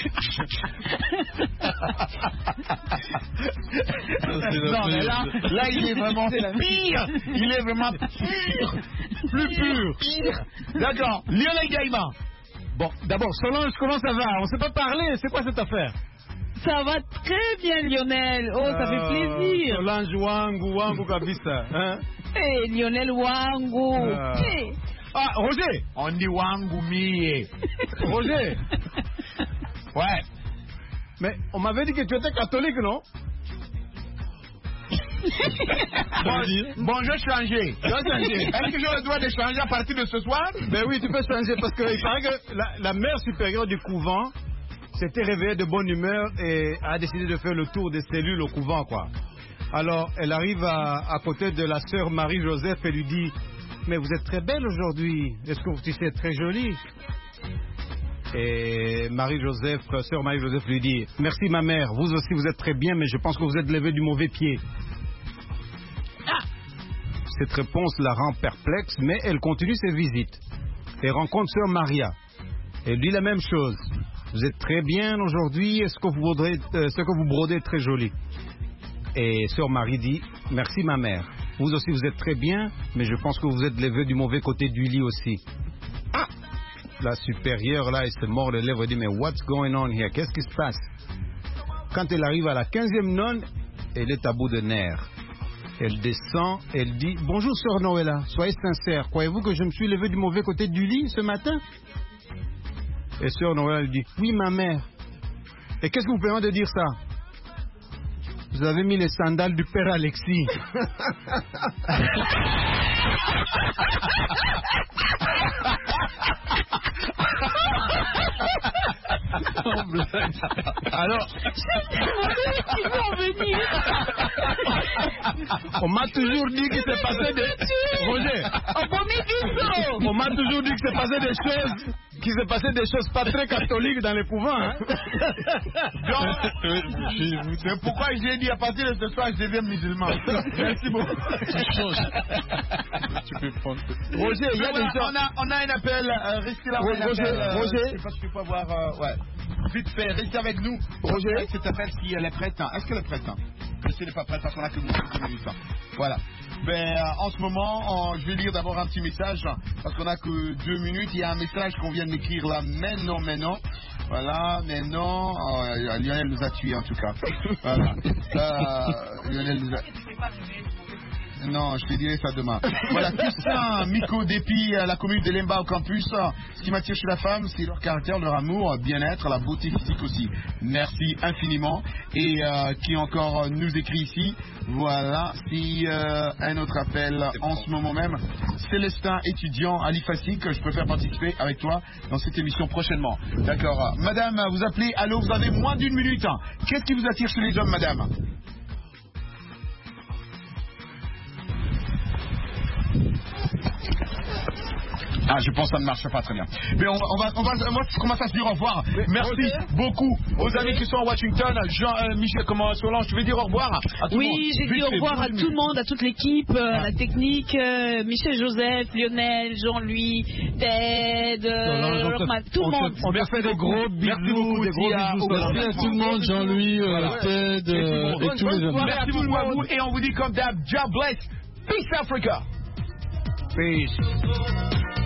Non, mais là, il est vraiment pire. Il est vraiment pire. Plus pur. D'accord. Lionel Gaïma. Bon, d'abord, Solange, comment ça va? On ne s'est pas parlé. C'est quoi cette affaire? Ça va très bien, Lionel. Oh, ça fait plaisir. Solange Wangu kabisa. Hein? Hey, Lionel Wangu. Hey. Ah, Roger. On dit Wangu Mie. Roger. Ouais. Mais on m'avait dit que tu étais catholique, non? Bon, je vais changer. Est-ce que j'ai le droit de changer à partir de ce soir? Ben oui, tu peux changer parce qu'il paraît que la mère supérieure du couvent s'était réveillée de bonne humeur et a décidé de faire le tour des cellules au couvent, quoi. Alors, elle arrive à côté de la sœur Marie-Joseph et lui dit, mais vous êtes très belle aujourd'hui. Est-ce que vous êtes très jolie? Et sœur Marie-Joseph lui dit, merci ma mère, vous aussi vous êtes très bien, mais je pense que vous êtes levé du mauvais pied. Cette réponse la rend perplexe, mais elle continue ses visites. Elle rencontre sœur Maria. Elle dit la même chose. Vous êtes très bien aujourd'hui, ce que vous brodez est très joli. Et sœur Marie dit, merci ma mère. Vous aussi, vous êtes très bien, mais je pense que vous êtes levé du mauvais côté du lit aussi. Ah! La supérieure, là, elle se mord les lèvres et dit, mais what's going on here? Qu'est-ce qui se passe? Quand elle arrive à la 15e nonne, elle est à bout de nerfs. Elle descend, elle dit, bonjour sœur Noëlla, soyez sincère, croyez-vous que je me suis levé du mauvais côté du lit ce matin? Et sœur Noëlla lui dit, oui ma mère. Et qu'est-ce que vous permettez de dire ça? Vous avez mis les sandales du père Alexis. Alors, on m'a toujours dit qu'il s'est passé des... Roger, on m'a toujours dit qu'il s'est passé des choses... Qu'il s'est passé des choses pas très catholiques dans les couvents. Hein? C'est pourquoi j'ai dit à partir de ce soir, je deviens musulman. Merci beaucoup. Tu peux prendre. Roger, il y a des gens. On a un appel. Restez là. Roger, je sais pas si tu peux avoir. Ouais. Vite fait, restez avec nous. Roger, avec cet appel, si elle est prête. Est-ce qu'elle est prête? Si elle n'est pas prête, parce qu'on a que 2 minutes. Voilà. Ben, en ce moment, je vais lire d'abord un petit message, parce qu'on a que 2 minutes. Il y a un message qu'on vient de m'écrire là, maintenant. Voilà, maintenant, Lionel nous a tués en tout cas. Voilà. Lionel nous a... Non, je te dirai ça demain. Voilà, Toussaint, Miko Dépi, la commune de Lemba au campus. Ce qui m'attire chez la femme, c'est leur caractère, leur amour, bien-être, la beauté physique aussi. Merci infiniment. Et qui encore nous écrit ici. Voilà, si un autre appel en ce moment même. Célestin, étudiant à l'IFASIC, je préfère participer avec toi dans cette émission prochainement. D'accord. Madame, vous appelez, allô, vous avez moins d'1 minute. Qu'est-ce qui vous attire chez les hommes, madame? Ah, je pense que ça ne marche pas très bien. Mais moi, je commence à se dire au revoir. Merci beaucoup aux amis qui sont à Washington. Michel, Solange, tu veux dire au revoir à tout le monde? Oui, j'ai dit au revoir à tout le monde, à toute l'équipe, à la technique, Michel Joseph, Lionel, Jean-Louis, Ted, tout le monde. On va faire des gros bisous, Merci à tout le monde, Jean-Louis, Ted et tous les autres. Merci beaucoup à vous et on vous dit comme d'hab, God bless. Peace Africa. Peace.